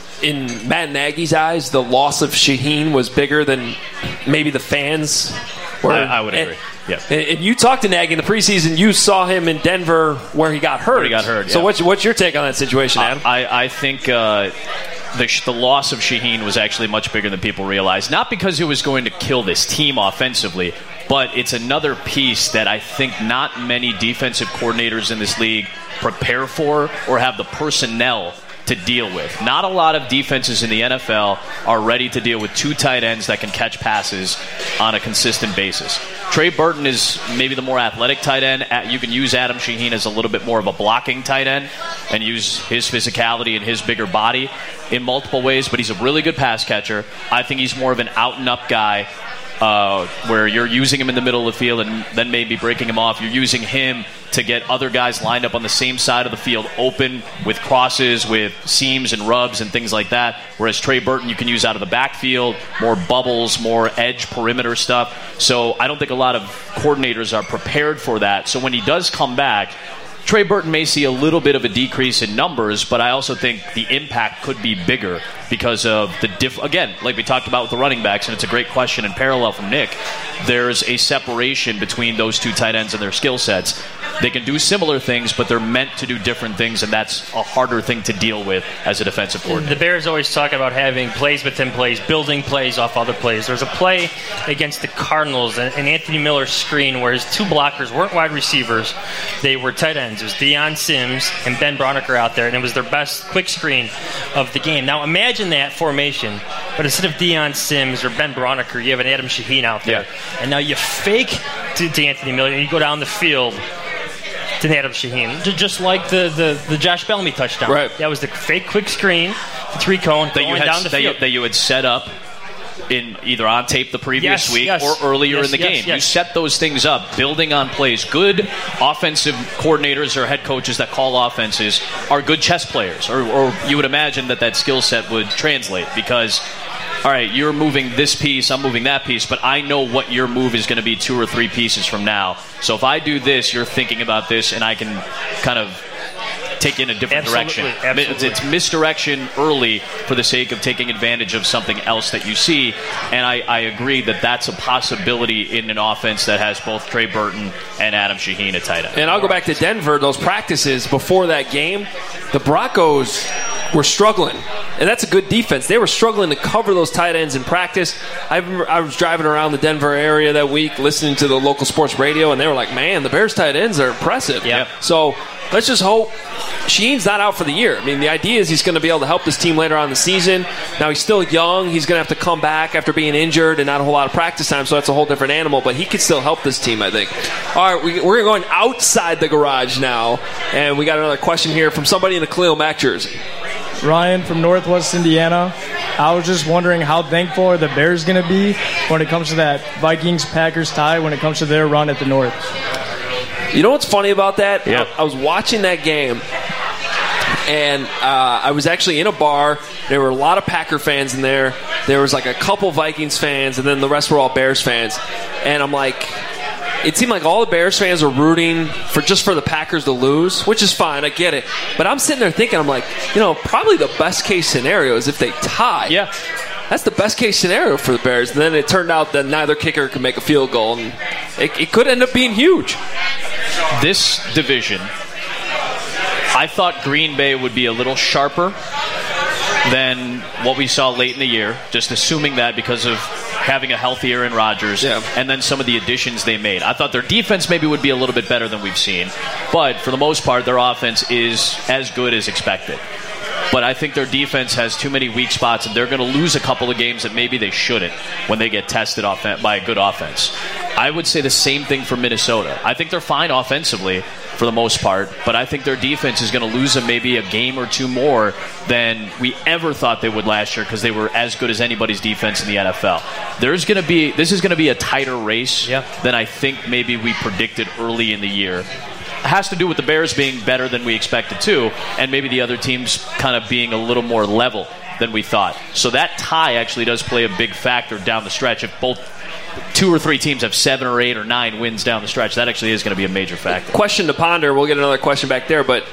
in Matt Nagy's eyes, the loss of Shaheen was bigger than maybe the fans were. I, I would and, agree. Yeah. And, and you talked to Nagy in the preseason. You saw him in Denver where he got hurt. Where he got hurt, So yeah. what's, what's your take on that situation, Adam? I, I think uh, the, the loss of Shaheen was actually much bigger than people realize. Not because it was going to kill this team offensively, but it's another piece that I think not many defensive coordinators in this league prepare for or have the personnel to deal with. Not a lot of defenses in the N F L are ready to deal with two tight ends that can catch passes on a consistent basis. Trey Burton is maybe the more athletic tight end. You can use Adam Shaheen as a little bit more of a blocking tight end and use his physicality and his bigger body in multiple ways, but he's a really good pass catcher. I think he's more of an out-and-up guy uh, where you're using him in the middle of the field and then maybe breaking him off. You're using him to get other guys lined up on the same side of the field open with crosses, with seams and rubs and things like that. Whereas Trey Burton you can use out of the backfield, more bubbles, more edge perimeter stuff. So I don't think a lot of coordinators are prepared for that. So when he does come back, Trey Burton may see a little bit of a decrease in numbers, but I also think the impact could be bigger because of the diff. Again, like we talked about with the running backs, and it's a great question in parallel from Nick, there's a separation between those two tight ends and their skill sets. They can do similar things, but they're meant to do different things, and that's a harder thing to deal with as a defensive coordinator. The Bears always talk about having plays within plays, building plays off other plays. There's a play against the Cardinals, an Anthony Miller screen where his two blockers weren't wide receivers. They were tight ends. It was Deion Sims and Ben Broniker out there, and it was their best quick screen of the game. Now imagine that formation, but instead of Deion Sims or Ben Broniker, you have an Adam Shaheen out there. Yeah. And now you fake to, to Anthony Miller, and you go down the field to Adam Shaheen, just like the, the, the Josh Bellamy touchdown. Right. That was the fake quick screen to Tariq Cohen that going you had, down the that field. You, that you had set up in either on tape the previous Yes, week yes. or earlier Yes, in the yes, game. yes. You set those things up, building on plays. Good offensive coordinators or head coaches that call offenses are good chess players, or, or you would imagine that that skill set would translate because, all right, you're moving this piece, I'm moving that piece, but I know what your move is going to be two or three pieces from now. So if I do this, you're thinking about this, and I can kind of take in a different Absolutely, direction. absolutely. It's, it's misdirection early for the sake of taking advantage of something else that you see, and I, I agree that that's a possibility in an offense that has both Trey Burton and Adam Shaheen at tight end. And I'll go back to Denver. Those practices before that game, the Broncos were struggling. And that's a good defense. They were struggling to cover those tight ends in practice. I remember I was driving around the Denver area that week listening to the local sports radio, and they were like, man, the Bears tight ends are impressive. Yeah. So let's just hope Sheen's not out for the year. I mean, the idea is he's going to be able to help this team later on in the season. Now, he's still young. He's going to have to come back after being injured and not a whole lot of practice time, so that's a whole different animal. But he could still help this team, I think. All right, we, we're going outside the garage now, and we got another question here from somebody in a Khalil Mack jersey. Ryan from Northwest Indiana. I was just wondering how thankful are the Bears going to be when it comes to that Vikings-Packers tie, when it comes to their run at the North? You know what's funny about that? Yeah. I, I was watching that game, and uh, I was actually in a bar. There were a lot of Packer fans in there. There was like a couple Vikings fans, and then the rest were all Bears fans. And I'm like, it seemed like all the Bears fans were rooting for just for the Packers to lose, which is fine. I get it. But I'm sitting there thinking, I'm like, you know, probably the best case scenario is if they tie. Yeah. That's the best case scenario for the Bears. And then it turned out that neither kicker could make a field goal, and it, it could end up being huge. This division, I thought Green Bay would be a little sharper than what we saw late in the year, just assuming that because of having a healthy Aaron Rodgers, yeah. and then some of the additions they made. I thought their defense maybe would be a little bit better than we've seen, but for the most part, their offense is as good as expected. But I think their defense has too many weak spots, and they're going to lose a couple of games that maybe they shouldn't when they get tested off by a good offense. I would say the same thing for Minnesota. I think they're fine offensively for the most part, but I think their defense is going to lose them maybe a game or two more than we ever thought they would last year because they were as good as anybody's defense in the N F L. There's going to be this is going to be a tighter race yeah. than I think maybe we predicted early in the year. It has to do with the Bears being better than we expected to, and maybe the other teams kind of being a little more level than we thought. So that tie actually does play a big factor down the stretch. If both two or three teams have seven or eight or nine wins down the stretch, that actually is going to be a major factor. Question to ponder. We'll get another question back there, but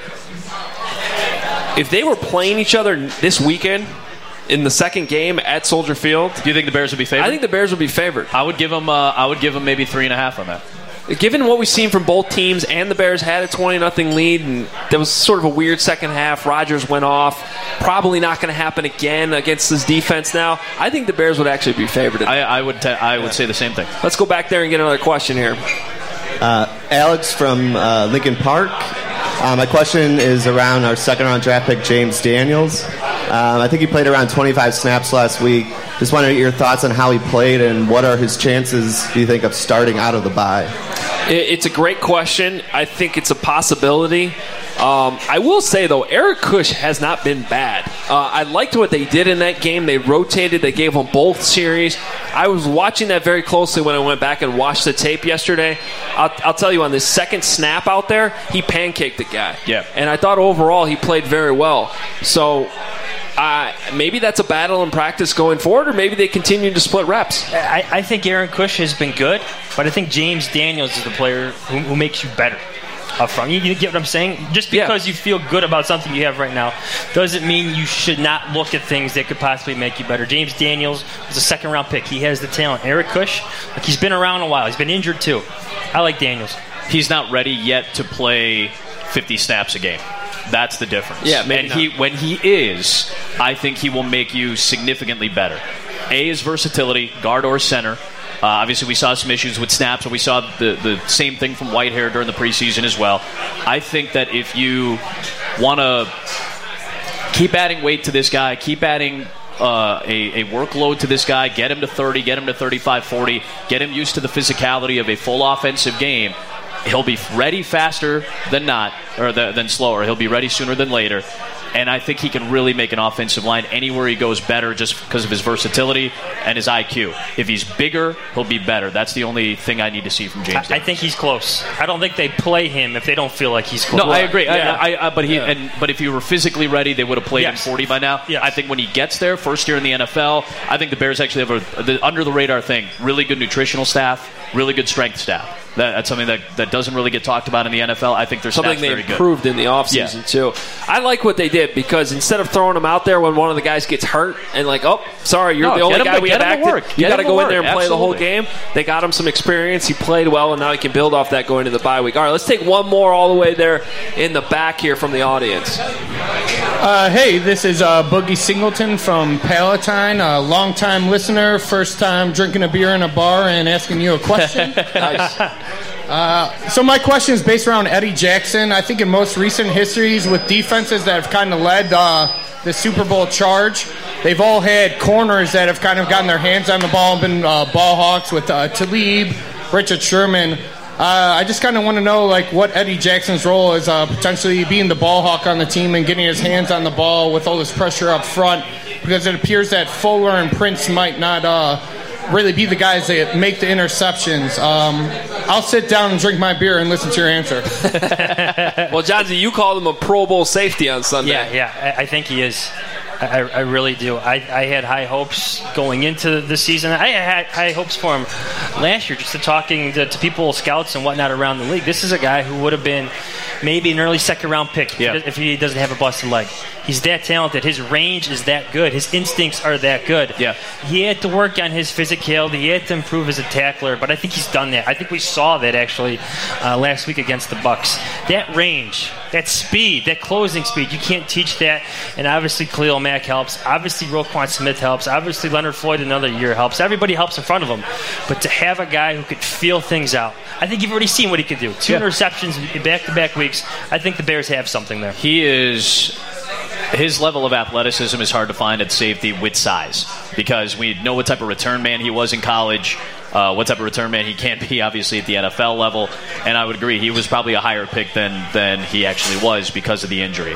if they were playing each other this weekend in the second game at Soldier Field, do you think the Bears would be favored? I think the Bears would be favored. I would give them. Uh, I would give them maybe three and a half on that. Given what we've seen from both teams, and the Bears had a twenty nothing lead, and there was sort of a weird second half. Rodgers went off. Probably not going to happen again against this defense now. I think the Bears would actually be favored. I, I would t- I would yeah. say the same thing. Let's go back there and get another question here. Uh, Alex from uh, Lincoln Park. Uh, my question is around our second-round draft pick, James Daniels. Um, I think he played around twenty-five snaps last week. Just wanted your thoughts on how he played and what are his chances, do you think, of starting out of the bye? It's a great question. I think it's a possibility. Um, I will say, though, Eric Kush has not been bad. Uh, I liked what they did in that game. They rotated. They gave them both series. I was watching that very closely when I went back and watched the tape yesterday. I'll, I'll tell you, on this second snap out there, he pancaked the guy. Yeah. And I thought overall he played very well. So uh, maybe that's a battle in practice going forward, or maybe they continue to split reps. I, I think Aaron Kush has been good, but I think James Daniels is the player who, who makes you better up front. You, you get what I'm saying? Just because yeah. you feel good about something you have right now doesn't mean you should not look at things that could possibly make you better. James Daniels was a second-round pick. He has the talent. Eric Kush, like, he's been around a while. He's been injured too. I like Daniels. He's not ready yet to play fifty snaps a game. That's the difference. Yeah, maybe and not. he when he is, I think he will make you significantly better. A is versatility, guard or center. Uh, obviously, we saw some issues with snaps, and we saw the, the same thing from Whitehair during the preseason as well. I think that if you want to keep adding weight to this guy, keep adding uh, a, a workload to this guy, get him to thirty, get him to thirty-five, forty, get him used to the physicality of a full offensive game, he'll be ready faster than not, or the, than slower. He'll be ready sooner than later. And I think he can really make an offensive line anywhere he goes better just because of his versatility and his I Q. If he's bigger, he'll be better. That's the only thing I need to see from James. I, I think he's close. I don't think they play him if they don't feel like he's close. No, I agree. Yeah. I, I, I, but he, yeah. and but if he were physically ready, they would have played yes. him forty by now. Yes. I think when he gets there, first year in the N F L, I think the Bears actually have a the under the radar thing. Really good nutritional staff, really good strength staff. That, that's something that, that doesn't really get talked about in the N F L. I think their something staff's they very good. improved in the offseason, yeah. too. I like what they did because instead of throwing him out there when one of the guys gets hurt and like, oh, sorry, you're no, the only him, guy we have active. You got to go in there and play Absolutely. the whole game. They got him some experience. He played well, and now he can build off that going into the bye week. All right, let's take one more all the way there in the back here from the audience. Uh, hey, this is uh, Boogie Singleton from Palatine, a long-time listener, first time drinking a beer in a bar and asking you a question. Nice. Uh, so my question is based around Eddie Jackson. I think in most recent histories with defenses that have kind of led uh, the Super Bowl charge, they've all had corners that have kind of gotten their hands on the ball and been uh, ball hawks with uh, Talib, Richard Sherman. I just kind of want to know like what Eddie Jackson's role is, uh, potentially being the ball hawk on the team and getting his hands on the ball with all this pressure up front, because it appears that Fuller and Prince might not uh, really be the guys that make the interceptions. Um, I'll sit down and drink my beer and listen to your answer. Well, Johnsy, you called him a Pro Bowl safety on Sunday. Yeah, yeah, I, I think he is. I, I really do. I, I had high hopes going into the season. I had high hopes for him last year, just to talking to, to people, scouts and whatnot around the league. This is a guy who would have been maybe an early second-round pick yeah. if he doesn't have a busted leg. He's that talented. His range is that good. His instincts are that good. Yeah. He had to work on his physicality. He had to improve as a tackler, but I think he's done that. I think we saw that, actually, uh, last week against the Bucs. That range, that speed, that closing speed, you can't teach that. And obviously, Khalil Mack helps. Obviously, Roquan Smith helps. Obviously, Leonard Floyd another year helps. Everybody helps in front of him. But to have a guy who could feel things out, I think you've already seen what he could do. Two yeah. interceptions in back-to-back weeks. I think the Bears have something there. He is... His level of athleticism is hard to find at safety with size, because we know what type of return man he was in college, uh, what type of return man he can't be, obviously, at the N F L level. And I would agree, he was probably a higher pick than, than he actually was because of the injury.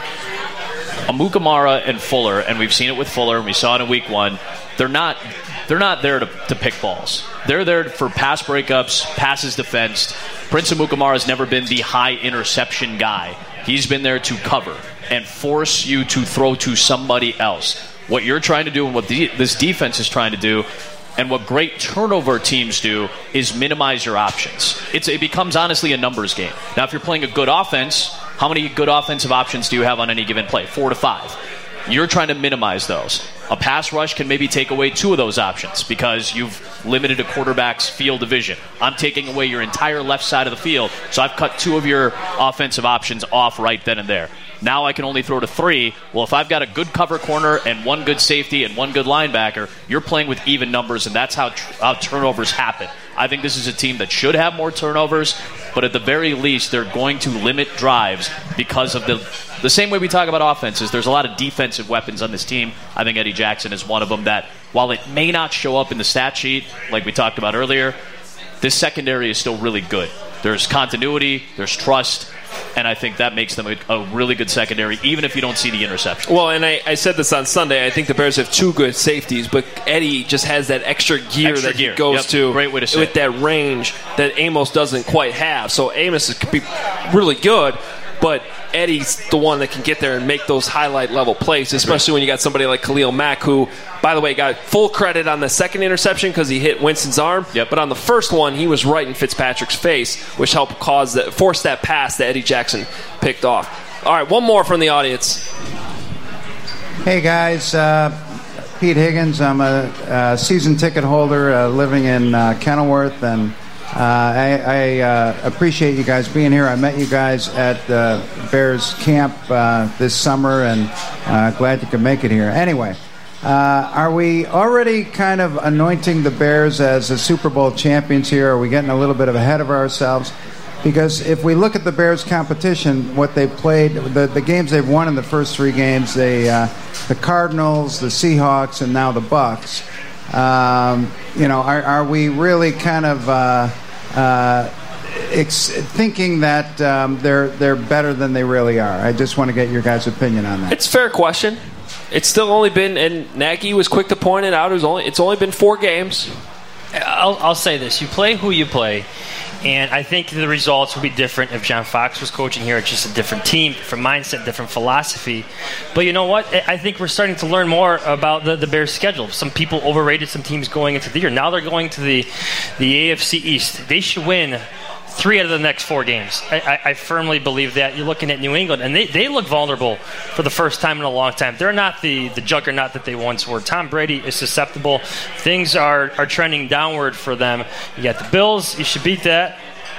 Amukamara and Fuller, and we've seen it with Fuller, and we saw it in week one, they're not they're not there to, to pick balls. They're there for pass breakups, passes defensed. Prince Amukamara has never been the high interception guy. He's been there to cover and force you to throw to somebody else. What you're trying to do and what the, this defense is trying to do, and what great turnover teams do, is minimize your options. It's, it becomes, honestly, a numbers game. Now, if you're playing a good offense, how many good offensive options do you have on any given play? Four to five. You're trying to minimize those. A pass rush can maybe take away two of those options because you've limited a quarterback's field of vision. I'm taking away your entire left side of the field, so I've cut two of your offensive options off right then and there. Now I can only throw to three. Well, if I've got a good cover corner and one good safety and one good linebacker, you're playing with even numbers, and that's how, tr- how turnovers happen. I think this is a team that should have more turnovers, but at the very least, they're going to limit drives because of the the same way we talk about offenses. There's a lot of defensive weapons on this team. I think Eddie Jackson is one of them that, while it may not show up in the stat sheet like we talked about earlier, this secondary is still really good. There's continuity, there's trust, and I think that makes them a, a really good secondary, even if you don't see the interception. Well, and I, I said this on Sunday, I think the Bears have two good safeties, but Eddie just has that extra gear extra that gear. he goes yep. to, Great way to say with that range that Amos doesn't quite have. So Amos could be really good, but Eddie's the one that can get there and make those highlight-level plays, especially when you got somebody like Khalil Mack, who, by the way, got full credit on the second interception because he hit Winston's arm. Yep. But on the first one, he was right in Fitzpatrick's face, which helped cause that, force that pass that Eddie Jackson picked off. All right, one more from the audience. Hey, guys. Uh, Pete Higgins. I'm a, a season ticket holder uh, living in uh, Kenilworth, and Uh, I, I uh, appreciate you guys being here. I met you guys at the Bears camp uh, this summer, and uh, glad you could make it here. Anyway, uh, are we already kind of anointing the Bears as the Super Bowl champions here? Are we getting a little bit of ahead of ourselves? Because if we look at the Bears' competition, what they played, the, the games they've won in the first three games, they, uh, the Cardinals, the Seahawks, and now the Bucs. Um, you know, are, are we really kind of uh, uh, ex- thinking that um, they're they're better than they really are? I just want to get your guys' opinion on that. It's a fair question. It's still only been, and Nagy was quick to point it out. It was only it's only been four games. I'll, I'll say this: you play who you play. And I think the results would be different if John Fox was coaching here. It's just a different team, different mindset, different philosophy. But you know what? I think we're starting to learn more about the, the Bears' schedule. Some people overrated some teams going into the year. Now they're going to the, the A F C East. They should win three out of the next four games. I, I, I firmly believe that. You're looking at New England, and they, they look vulnerable for the first time in a long time. They're not the, the juggernaut that they once were. Tom Brady is susceptible. Things are, are trending downward for them. You got the Bills. You should beat that.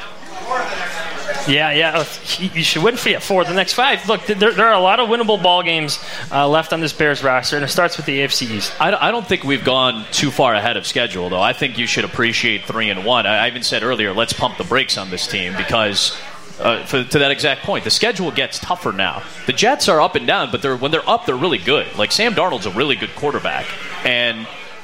Yeah, yeah. You should win for yeah, four of the next five. Look, there, there are a lot of winnable ball games uh, left on this Bears roster, and it starts with the A F C East. I, I don't think we've gone too far ahead of schedule, though. I think you should appreciate three and one. I, I even said earlier, let's pump the brakes on this team because, uh, for, to that exact point, the schedule gets tougher now. The Jets are up and down, but they're when they're up, they're really good. Like Sam Darnold's a really good quarterback, and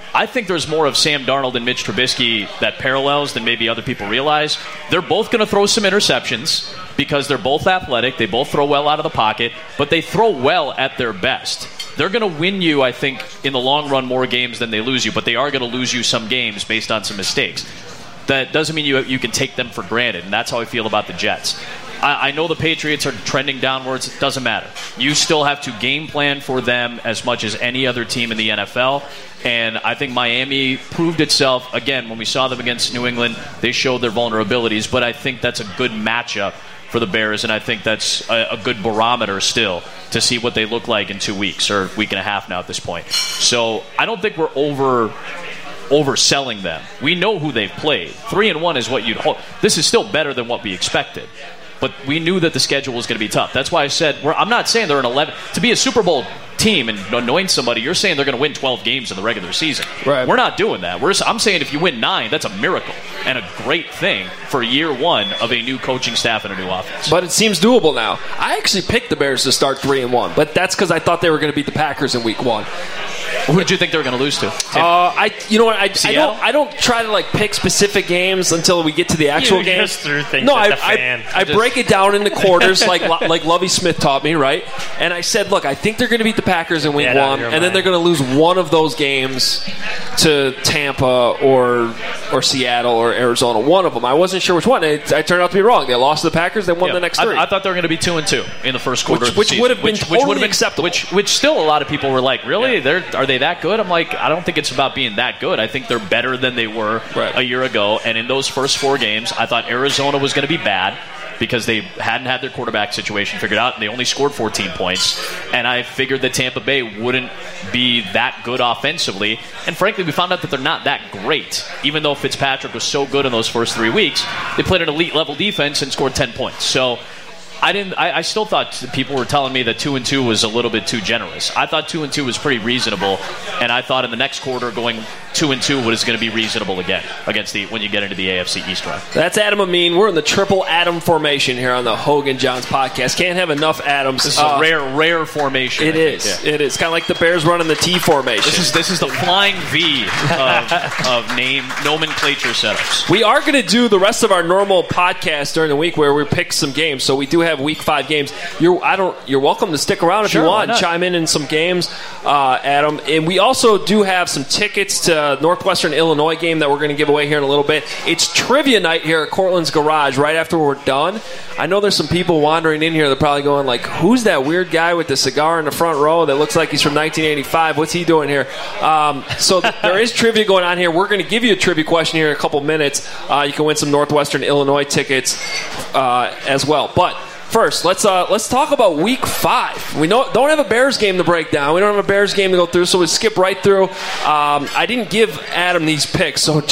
I think there's more of Sam Darnold and Mitch Trubisky that parallels than maybe other people realize. They're both going to throw some interceptions because they're both athletic. They both throw well out of the pocket, but they throw well at their best. They're going to win you, I think, in the long run more games than they lose you, but they are going to lose you some games based on some mistakes. That doesn't mean you you can take them for granted, and that's how I feel about the Jets. I, I know the Patriots are trending downwards. It doesn't matter. You still have to game plan for them as much as any other team in the N F L, and I think Miami proved itself, again, when we saw them against New England, they showed their vulnerabilities, but I think that's a good matchup for the Bears, and I think that's a, a good barometer still to see what they look like in two weeks or a week and a half now at this point. So I don't think we're over overselling them. We know who they've played. Three and one is what you'd hope. This is still better than what we expected. But we knew that the schedule was going to be tough. That's why I said, we're, I'm not saying they're an eleven. To be a Super Bowl team and anoint somebody, you're saying they're going to win twelve games in the regular season. Right. We're not doing that. We're, I'm saying if you win nine, that's a miracle and a great thing for year one of a new coaching staff and a new offense. But it seems doable now. I actually picked the Bears to start three and one, but that's because I thought they were going to beat the Packers in week one. Who did you think they were going to lose to? Uh, I, you know what? I, I don't. I don't try to like pick specific games until we get to the actual you game. Just threw things no, at I, the fan. I, I just... break it down into quarters, like like Lovie Smith taught me, right? And I said, look, I think they're going to beat the Packers in week Get one, and then they're going to lose one of those games to Tampa or or Seattle or Arizona. One of them. I wasn't sure which one. It, I turned out to be wrong. They lost to the Packers. They won yeah. the next three. I, I thought they were going to be two and two in the first quarter, which, of the which season, would have been which, totally which would have been acceptable. Which, which still a lot of people were like, really? Yeah. They're are they that good? I'm like, I don't think it's about being that good. I think they're better than they were right. a year ago. And in those first four games, I thought Arizona was going to be bad because they hadn't had their quarterback situation figured out, and they only scored fourteen points. And I figured that Tampa Bay wouldn't be that good offensively. And frankly, we found out that they're not that great. Even though Fitzpatrick was so good in those first three weeks, they played an elite-level defense and scored ten points. So I didn't. I, I still thought people were telling me that two and two was a little bit too generous. I thought two and two was pretty reasonable, and I thought in the next quarter going two and two was going to be reasonable again against the when you get into the A F C East run. That's Adam Amin. We're in the triple Adam formation here on the Hogan Johns podcast. Can't have enough Adams. This is uh, a rare, rare formation. It is. Yeah. It is kind of like the Bears running the T formation. This is this is the flying V of, of name nomenclature setups. We are going to do the rest of our normal podcast during the week where we pick some games. So we do have week five games. You're I don't. You're welcome to stick around if sure, you want and chime in in some games, uh, Adam. And we also do have some tickets to Northwestern Illinois game that we're going to give away here in a little bit. It's trivia night here at Cortland's Garage right after we're done. I know there's some people wandering in here that are probably going like, who's that weird guy with the cigar in the front row that looks like he's from nineteen eighty-five? What's he doing here? Um, so th- there is trivia going on here. We're going to give you a trivia question here in a couple minutes. Uh, you can win some Northwestern Illinois tickets uh, as well. But first, let's uh, let's talk about Week Five. We don't don't have a Bears game to break down. We don't have a Bears game to go through, so we skip right through. Um, I didn't give Adam these picks, so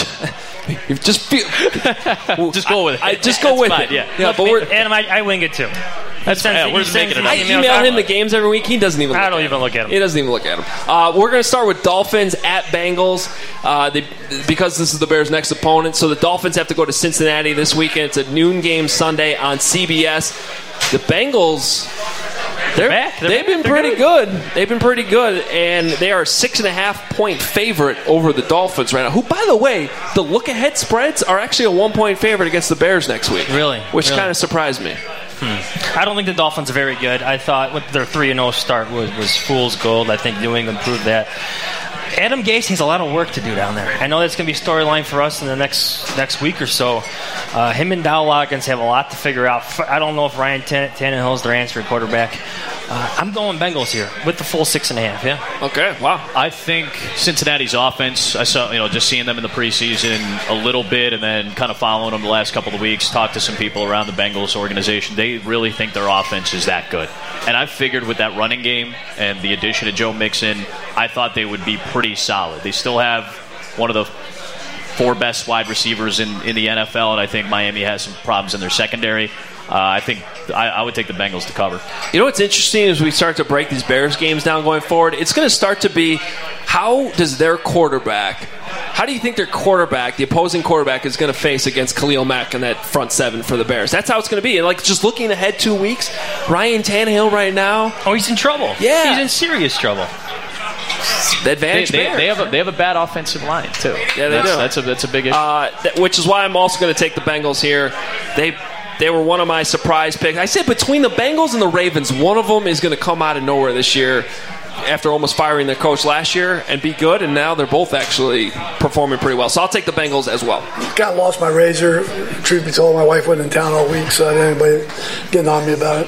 just feel, just go with it. I, I just go with fine, it. Yeah, yeah. But we're Adam, I, I wing it too. That's yeah, we're just making it up. I email him the games every week. He doesn't even. I look don't at even him. look at him. He doesn't even look at him. Uh, we're going to start with Dolphins at Bengals. Uh, they, because this is the Bears' next opponent, so the Dolphins have to go to Cincinnati this weekend. It's a noon game Sunday on C B S. The Bengals, they're, they're they're they've been they're pretty good. good. They've been pretty good, and they are a six and a half point favorite over the Dolphins right now. Who, by the way, the look ahead spreads are actually a one point favorite against the Bears next week. Really, which really? kind of surprised me. Hmm. I don't think the Dolphins are very good. I thought with their three and oh start was, was fool's gold. I think New England proved that. Adam Gase has a lot of work to do down there. I know that's going to be a storyline for us in the next next week or so. Uh, him and Dow Loggins have a lot to figure out. I don't know if Ryan Tan- Tannehill is their answering quarterback. Uh, I'm going Bengals here with the full six and a half. Yeah. Okay. Wow. I think Cincinnati's offense. I saw you know just seeing them in the preseason a little bit, and then kind of following them the last couple of weeks. Talked to some people around the Bengals organization. They really think their offense is that good. And I figured with that running game and the addition of Joe Mixon, I thought they would be pretty solid. They still have one of the four best wide receivers in, in the N F L, and I think Miami has some problems in their secondary. Uh, I think I, I would take the Bengals to cover. You know what's interesting as we start to break these Bears games down going forward? It's going to start to be, how does their quarterback, how do you think their quarterback, the opposing quarterback, is going to face against Khalil Mack in that front seven for the Bears? That's how it's going to be. And like just looking ahead two weeks, Ryan Tannehill right now. Oh, he's in trouble. Yeah. He's in serious trouble. The advantage They, they, Bears. they have a, they have a bad offensive line too. Yeah, they that's, do. That's a that's a big issue. Uh, th- which is why I'm also going to take the Bengals here. They they were one of my surprise picks. I said between the Bengals and the Ravens, one of them is going to come out of nowhere this year after almost firing their coach last year and be good, and now they're both actually performing pretty well. So I'll take the Bengals as well. Got lost my razor. Truth be told, my wife wasn't in town all week, so I didn't anybody getting on me about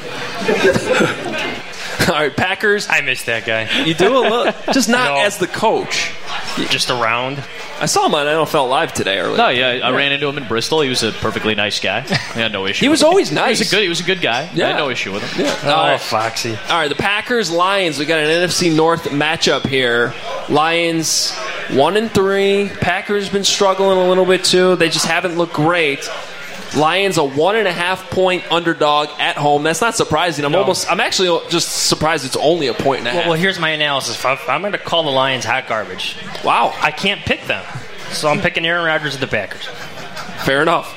it. All right, Packers. I miss that guy. You do a little, just not No. as the coach. Just around. I saw him on N F L Live today earlier. No, yeah, I ran into him in Bristol. He was a perfectly nice guy. I had no issue. He was with him. always nice. He was a good. He was a good guy. Yeah. I had no issue with him. Yeah. Oh, All right. Foxy. All right, the Packers Lions. We got an N F C North matchup here. Lions one and three. Packers been struggling a little bit too. They just haven't looked great. Lions a one and a half point underdog at home. That's not surprising. I'm No. almost. I'm actually just surprised it's only a point and a half. Well, well, here's my analysis. If I- if I'm going to call the Lions hot garbage, wow, I can't pick them. So I'm picking Aaron Rodgers of the Packers. Fair enough.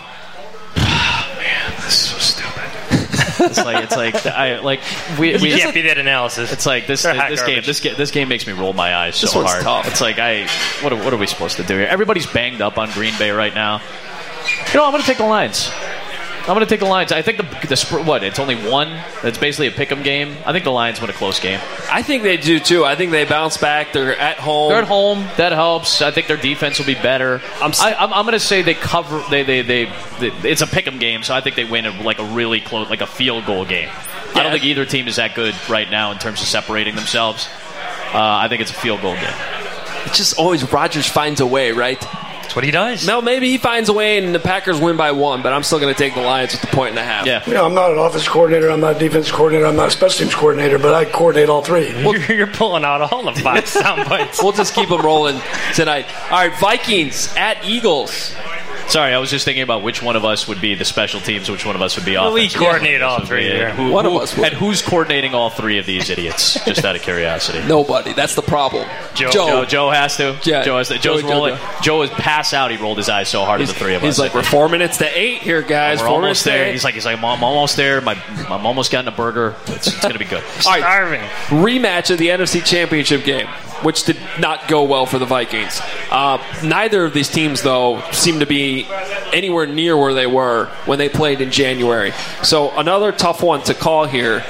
This is so stupid. It's like it's like I like we, You we can't be that analysis. It's like this They're hot this game garbage. this game this game makes me roll my eyes so This one's hard. tough. It's like I what are, what are we supposed to do here? Everybody's banged up on Green Bay right now. You know, I'm going to take the Lions. I'm going to take the Lions. I think the, the sp- what? It's only one. It's basically a pick'em game. I think the Lions win a close game. I think they do too. I think they bounce back. They're at home. They're at home. That helps. I think their defense will be better. I'm I, I'm, I'm going to say they cover. They, they they they. It's a pick'em game, so I think they win a, like a really close, like a field goal game. I don't think either team is that good right now in terms of separating themselves. Uh, I think it's a field goal game. It's just always Rodgers finds a way, right? That's what he does. No, maybe he finds a way and the Packers win by one, but I'm still going to take the Lions with the point and a half. Yeah. You know, I'm not an offense coordinator. I'm not a defense coordinator. I'm not a special teams coordinator, but I coordinate all three. You're, you're pulling out all the Fox sound bites. We'll just keep them rolling tonight. All right, Vikings at Eagles. Sorry, I was just thinking about which one of us would be the special teams, which one of us would be Well, we offense. coordinate Yeah. all three Yeah. here. Who, One who- of us would. And who's coordinating all three of these idiots? Just out of curiosity. Nobody. That's the problem. Joe. Joe, Joe has to. Yeah. Joe has to. Joe's Joe, rolling. Joe, Joe is pass out. He rolled his eyes so hard at the three of He's us. like, we're four minutes to eight here, guys. We're four almost minutes to there. eight. He's like, he's like, I'm I'm almost there. My, I'm almost getting a burger. It's, it's going to be good. All right, Starving. rematch of the N F C Championship game, which did not go well for the Vikings. Uh, neither of these teams, though, seem to be anywhere near where they were when they played in January. So another tough one to call here.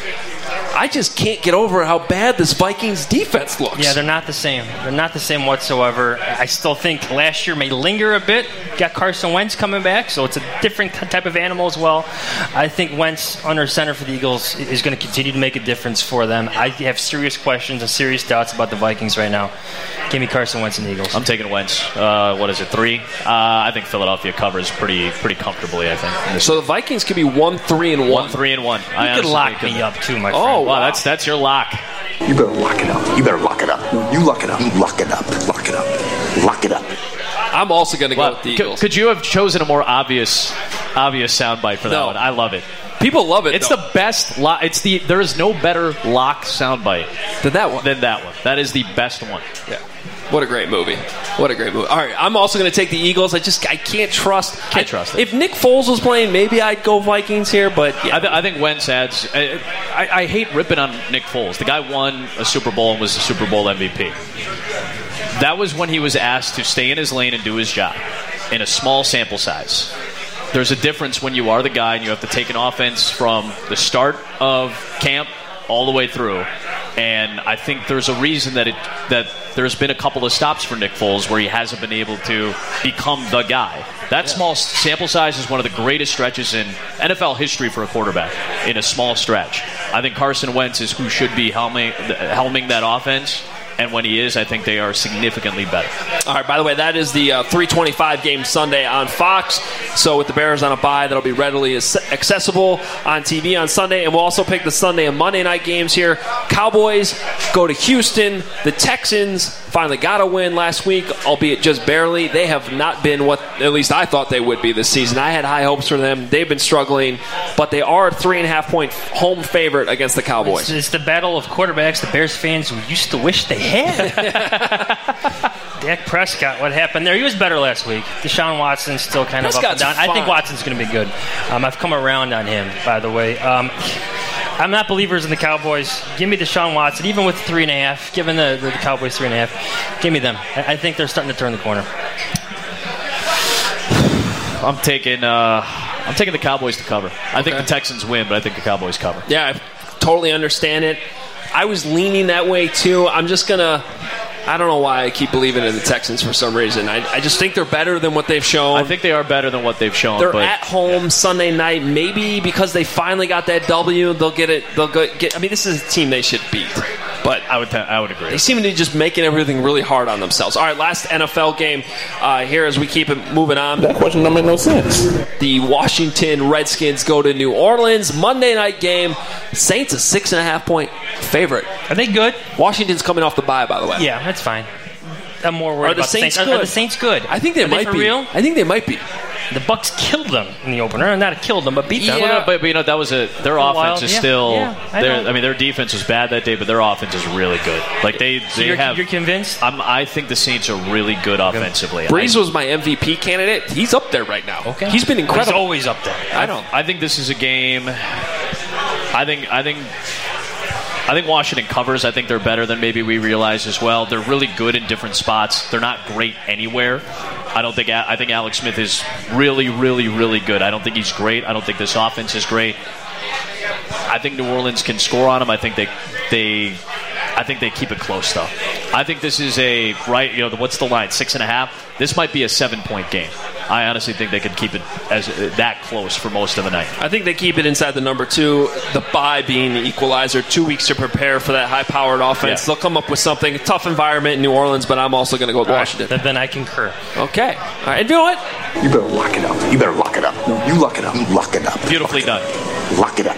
I just can't get over how bad this Vikings defense looks. Yeah, they're not the same. They're not the same whatsoever. I still think last year may linger a bit. Got Carson Wentz coming back, so it's a different type of animal as well. I think Wentz under center for the Eagles is going to continue to make a difference for them. I have serious questions and serious doubts about the Vikings right now. Give me Carson Wentz and the Eagles. I'm taking Wentz. Uh, what is it, three? Uh, I think Philadelphia covers pretty pretty comfortably, I think. So the Vikings could be one, three, and one. One, three, and one. You I could honestly lock think me that- up too, my Oh, friend. wow, that's that's your lock. You better lock it up. You better lock it up. You lock it up. You lock it up. Lock it up. Lock it up. I'm also going to go Well, with the could, Eagles. could you have chosen a more obvious obvious soundbite for that No. one? I love it. People love it. It's though. the best lock. It's the there is no better lock soundbite than that one. Than that one. That is the best one. Yeah. What a great movie. What a great movie. All right, I'm also going to take the Eagles. I just I can't trust. Can't I, trust it. If Nick Foles was playing, maybe I'd go Vikings here, but yeah. I, th- I think Wentz adds. I, I, I hate ripping on Nick Foles. The guy won a Super Bowl and was the Super Bowl M V P. That was when he was asked to stay in his lane and do his job in a small sample size. There's a difference when you are the guy and you have to take an offense from the start of camp all the way through. And I think there's a reason that it that there's been a couple of stops for Nick Foles where he hasn't been able to become the guy. That small sample size is one of the greatest stretches in N F L history for a quarterback in a small stretch. I think Carson Wentz is who should be helming, helming that offense. And when he is, I think they are significantly better. All right, by the way, that is the uh, three twenty-five game Sunday on Fox. So with the Bears on a bye, that'll be readily accessible on T V on Sunday. And we'll also pick the Sunday and Monday night games here. Cowboys go to Houston. The Texans finally got a win last week, albeit just barely. They have not been what at least I thought they would be this season. I had high hopes for them. They've been struggling, but they are a three and a half point home favorite against the Cowboys. It's, it's the battle of quarterbacks the Bears fans used to wish they had. Dak Prescott, what happened there? He was better last week. Deshaun Watson's still kind of up and Prescott's down. I think fine. Watson's going to be good. Um, I've come around on him, by the way. Um, I'm not believers in the Cowboys. Give me Deshaun Watson, even with three and a half. Given the, the, the Cowboys three and a half, give me them. I, I think they're starting to turn the corner. I'm taking. Uh, I'm taking the Cowboys to cover. I Okay. think the Texans win, but I think the Cowboys cover. Yeah, I totally understand it. I was leaning that way too. I'm just gonna. I don't know why I keep believing in the Texans for some reason. I, I just think they're better than what they've shown. I think they are better than what they've shown. They're but at home Sunday night. Maybe because they finally got that W, they'll get it. They'll go, get. I mean, this is a team they should beat. But I would, I would agree. They seem to be just making everything really hard on themselves. All right, last N F L game uh, here as we keep it moving on. That question don't make no sense. The Washington Redskins go to New Orleans. Monday night game. Saints a six and a half point favorite. Are they good? Washington's coming off the bye, by the way. Yeah, that's fine. I'm more worried Are the about Saints the Saints. good? Are, are the Saints good? I think they are might they for be. real? I think they might be. The Bucks killed them in the opener. Not killed them, but beat them. Well, no, but, but you know that was a their A offense while, is yeah, still. yeah, I their- know. I mean, their defense was bad that day, but their offense is really good. Like they, So they you're, have. you're convinced? I'm, I think the Saints are really good offensively. Breeze I, was my M V P candidate. He's up there right now. Okay. He's been incredible. He's always up there. I know. I think this is a game. I think. I think. I think Washington covers. I think they're better than maybe we realize as well. They're really good in different spots. They're not great anywhere. I don't think. I think Alex Smith is really, really, really good. I don't think he's great. I don't think this offense is great. I think New Orleans can score on them. I think they, they, I think they keep it close though. I think this is a right. You know, what's the line? Six and a half. This might be a seven-point game. I honestly think they could keep it as that close for most of the night. I think they keep it inside the number two. The bye being the equalizer. Two weeks to prepare for that high-powered offense. Yeah. They'll come up with something. Tough environment in New Orleans, but I'm also going to go with All right, Washington. then- then I concur. Okay. All right. And you know what? You better lock it up. You better lock it up. No, you lock it up. You lock it up. Beautifully done. Lock it up.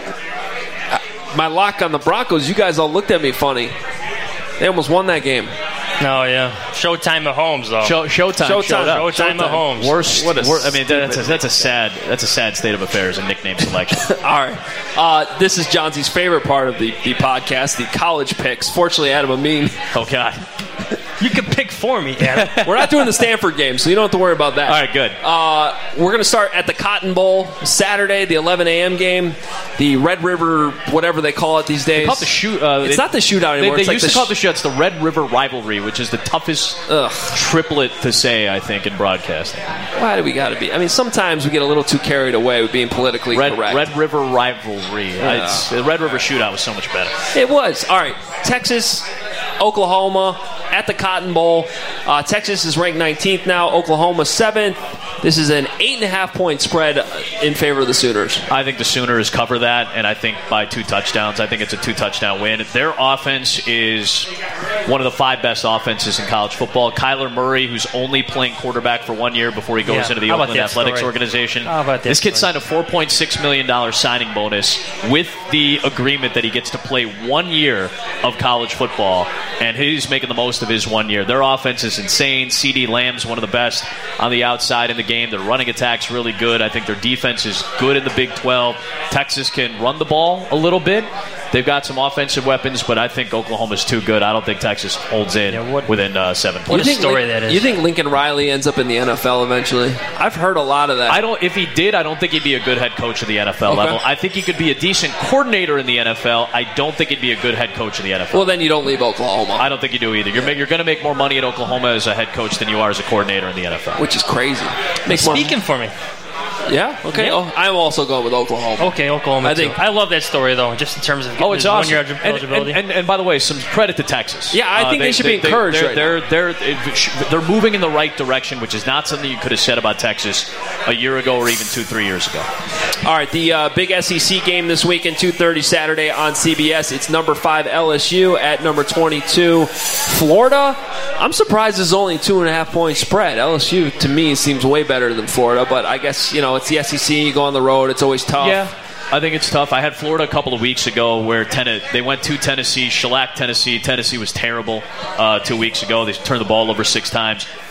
My lock on the Broncos. You guys all looked at me funny. They almost won that game. No, yeah. Showtime at Holmes, though. Show, Showtime, Showtime. showed up. Showtime at Holmes. Worst. What a wor- I mean, that's a, stupid- that's a sad. That's a sad state of affairs in nickname selection. All right. Uh, this is Johnson's favorite part of the, the podcast, the college picks. Fortunately, Adam Amin. Oh God. You can pick for me, Adam. We're not doing the Stanford game, so you don't have to worry about that. All right, good. Uh, we're going to start at the Cotton Bowl Saturday, the eleven a.m. game. The Red River, whatever they call it these days. They call it the shoot. Uh, it's they- not the shootout They, anymore. they it's like used the to call it sh- the shoot. It's the Red River rivalry, which is the toughest Ugh. triplet to say, I think, in broadcasting. Why do we got to be? I mean, sometimes we get a little too carried away with being politically Red, correct. Red River rivalry. Yeah. It's, the Red River shootout was so much better. It was. All right. Texas, Oklahoma at the Cotton Bowl. Uh, Texas is ranked nineteenth now. Oklahoma seventh. This is an eight and a half point spread in favor of the Sooners. I think the Sooners cover that, and I think by two touchdowns. I think it's a two-touchdown win. Their offense is one of the five best offenses in college football. Kyler Murray, who's only playing quarterback for one year before he goes Yeah. into the How about Oakland that Athletics story? organization. How about that This kid story? signed a four point six million dollars signing bonus with the agreement that he gets to play one year of college football, and he's making the most of his one year. Their offense is insane. CeeDee Lamb's one of the best on the outside in the game. Their running attack's really good. I think their defense is good in the Big twelve. Texas can run the ball a little bit. They've got some offensive weapons, but I think Oklahoma's too good. I don't think Texas holds in Yeah, what- within uh, seven What points. a story Lin- that is. You think Lincoln Riley ends up in the N F L eventually? I've heard a lot of that. I don't. If he did, I don't think he'd be a good head coach of the N F L Okay. level. I think he could be a decent coordinator in the N F L. I don't think he'd be a good head coach in the N F L. Well, then you don't leave Oklahoma, I don't think you do either. You're, ma- you're going to make more money at Oklahoma as a head coach than you are as a coordinator in the N F L. which is crazy. Makes more. Speaking for me. Yeah. Okay. Yeah. Oh, I'm also going with Oklahoma. Okay, Oklahoma. I too. think- I love that story, though, just in terms of getting Oh, it's his awesome. one-year And, eligibility. and, and, and by the way, some credit to Texas. Yeah, I think they should be encouraged They're, right they're, they're, they're, they're moving in the right direction, which is not something you could have said about Texas a year ago or even two, three years ago. All right, the uh, big S E C game this weekend, two thirty Saturday on C B S. It's number five L S U at number twenty-two Florida. I'm surprised it's only two and a half point spread. L S U to me seems way better than Florida, but I guess you know it's the S E C. You go on the road, it's always tough. Yeah, I think it's tough. I had Florida a couple of weeks ago where ten- they went to Tennessee, shellacked Tennessee. Tennessee was terrible uh, two weeks ago. They turned the ball over six times.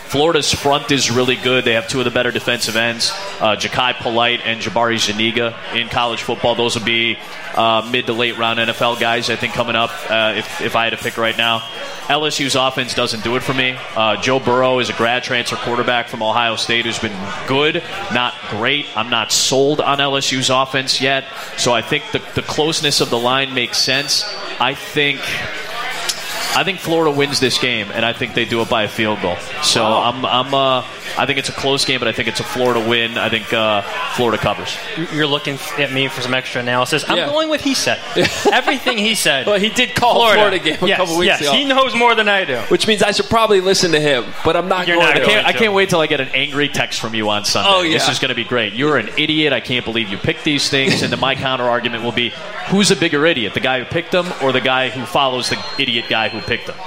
Florida's front is really good. They have two of the better defensive ends, uh, Ja'Kai Polite and Jabari Zuniga in college football. Those would be uh, mid to late round N F L guys, I think, coming up uh, if, if I had to pick right now. L S U's offense doesn't do it for me. Uh, Joe Burrow is a grad transfer quarterback from Ohio State who's been good, not great. I'm not sold on L S U's offense yet, so I think the, the closeness of the line makes sense. I think... I think Florida wins this game, and I think they do it by a field goal. So wow. I'm, I'm, uh, I think it's a close game, but I think it's a Florida win. I think uh, Florida covers. You're looking at me for some extra analysis. I'm Yeah. going with he said. Everything he said. Well, he did call Florida. Florida, game a yes, couple weeks yes, ago. he knows more than I do. Which means I should probably listen to him, but I'm not You're going not to. I can't, I can't wait till I get an angry text from you on Sunday. Oh, yeah. This is going to be great. You're an idiot. I can't believe you picked these things. And then my counter argument will be, who's a bigger idiot, the guy who picked them or the guy who follows the idiot guy who picked them?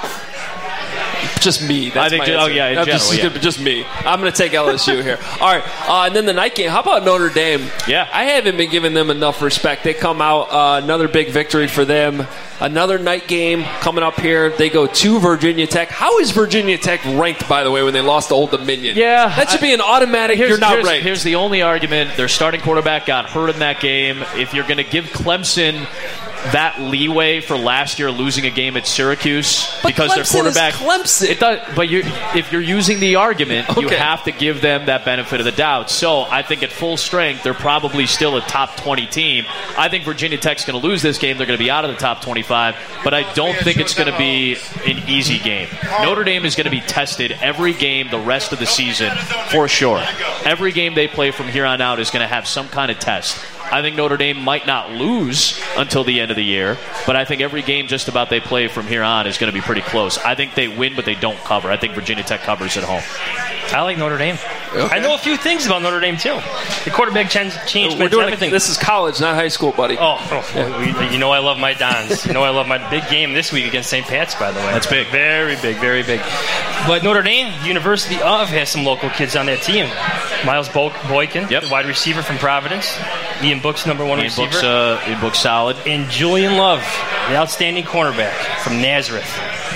Just me. That's I think my ju- oh, answer. yeah, in That's general, just, yeah. just me. I'm going to take L S U here. All right, uh, and then the night game. How about Notre Dame? Yeah. I haven't been giving them enough respect. They come out, uh, another big victory for them. Another night game coming up here. They go to Virginia Tech. How is Virginia Tech ranked, by the way, when they lost to Old Dominion? Yeah. That should I, be an automatic, here's, you're not here's, ranked. Here's the only argument. Their starting quarterback got hurt in that game. If you're going to give Clemson that leeway for last year losing a game at Syracuse But because Clemson their quarterback is Clemson. It does, but you if you're using the argument, you Okay. have to give them that benefit of the doubt. So I think at full strength, they're probably still a top twenty team. I think Virginia Tech's going to lose this game. They're going to be out of the top twenty-five, but I don't think it's going to be an easy game. Notre Dame is going to be tested every game the rest of the season for sure. Every game they play from here on out is going to have some kind of test. I think Notre Dame might not lose until the end of the year, but I think every game just about they play from here on is going to be pretty close. I think they win, but they don't cover. I think Virginia Tech covers at home. I like Notre Dame. Okay. I know a few things about Notre Dame, too. The quarterback changed, changed We're doing everything. This is college, not high school, buddy. Oh, oh yeah. You know I love my Dons. You know I love my big game this week against Saint Pat's, by the way. That's big. Very big, very big. But Notre Dame, University of, has some local kids on that team. Miles Bo- Boykin, yep. the wide receiver from Providence. Ian Book's number one Ian receiver. Book's, uh, Ian Book's solid. And Julian Love, the outstanding cornerback from Nazareth.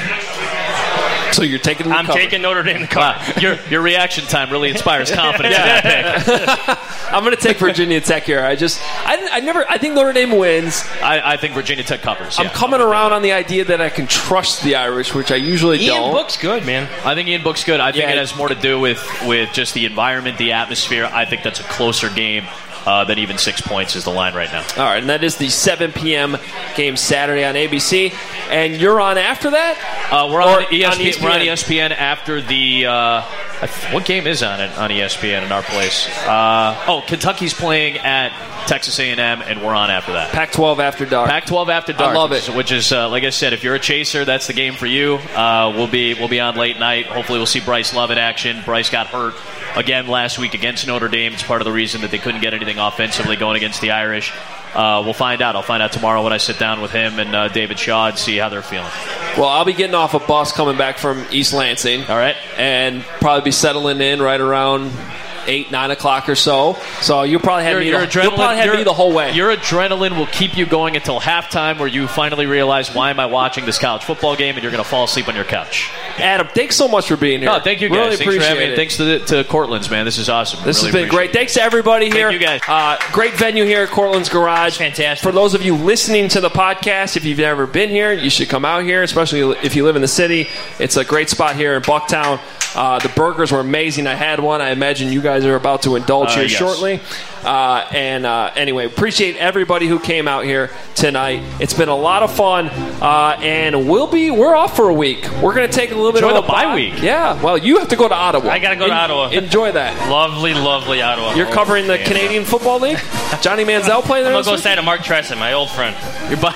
So you're taking the I'm cover. taking Notre Dame to cover. Wow. Your, your reaction time really inspires confidence in that pick. I'm going to take Virginia Tech here. I just, I, I never, I think Notre Dame wins. I, I think Virginia Tech covers. I'm yeah. coming around on the idea that I can trust the Irish, which I usually Ian don't. Book's good, man. I think Ian Book's good. I think Yeah. it has more to do with, with just the environment, the atmosphere. I think that's a closer game uh, than even six points is the line right now. All right, and that is the seven p.m. game Saturday on A B C. And you're on after that? Uh, we're Or on, E S P N, on E S P N? We're on E S P N after the. Uh, what game is on it on E S P N in our place? Uh, oh, Kentucky's playing at Texas A and M, and we're on after that. Pac twelve after dark. Pac twelve after dark. I love which, it. Which is, uh, like I said, if you're a chaser, that's the game for you. Uh, we'll be we'll be on late night. Hopefully, we'll see Bryce Love in action. Bryce got hurt again last week against Notre Dame. It's part of the reason that they couldn't get anything offensively going against the Irish. Uh, we'll find out. I'll find out tomorrow when I sit down with him and uh, David Shaw and see how they're feeling. Well, I'll be getting off a bus coming back from East Lansing. All right. And probably be settling in right around eight, nine o'clock or so. So you'll probably have, Your, me, your the, you'll probably have your- me the whole way. Your adrenaline will keep you going until halftime, where you finally realize, why am I watching this college football game? And you're going to fall asleep on your couch. Adam, thanks so much for being here. No, thank you guys. Really Thanks appreciate for having me. it. Thanks to, the, to Cortland's, man. This is awesome. This Really has been appreciate great. Thanks to everybody here. Thank you, guys. Uh, great venue here at Cortland's Garage. Fantastic. For those of you listening to the podcast, if you've never been here, you should come out here, especially if you live in the city. It's a great spot here in Bucktown. Uh, the burgers were amazing. I had one. I imagine you guys are about to indulge Uh, here yes. shortly. Uh, and uh, anyway, appreciate everybody who came out here tonight. It's been a lot of fun, uh, and we'll be we're off for a week. We're going to take a little bit Enjoy of a the bye week. Yeah. Well, you have to go to Ottawa. I got to go to En- Ottawa. Enjoy that. Lovely, lovely Ottawa. You're covering the Canadian Football League. Johnny Manziel playing there. I'm going this to go week? say to Mark Tresson, my old friend. You're bu-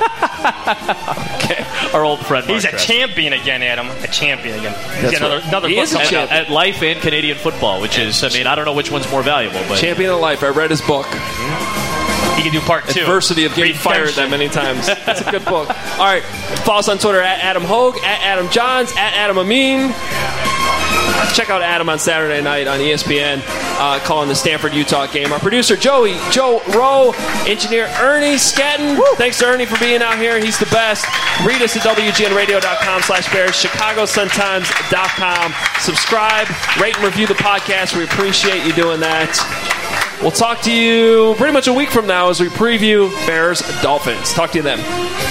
okay. Our old friend. He's Mark a Tress. champion again, Adam. A champion again. He's That's got another, right. another He book is a coming champ. out. At life and Canadian football, which is, I mean, I don't know which one's more valuable, but Champion of Life. I read his book. He can do part two. Adversity of getting fired that many times. That's a good book. All right. Follow us on Twitter at Adam Hogue, at Adam Johns, at Adam Amin. uh, check out Adam on Saturday night on E S P N uh, calling the Stanford-Utah game. Our producer, Joey, Joe Rowe, engineer Ernie Scatton. Woo. Thanks to Ernie for being out here. He's the best. Read us at W G N radio dot com slash Bears, Chicago Sun Times dot com. Subscribe, rate and review the podcast. We appreciate you doing that. We'll talk to you pretty much a week from now as we preview Bears Dolphins. Talk to you then.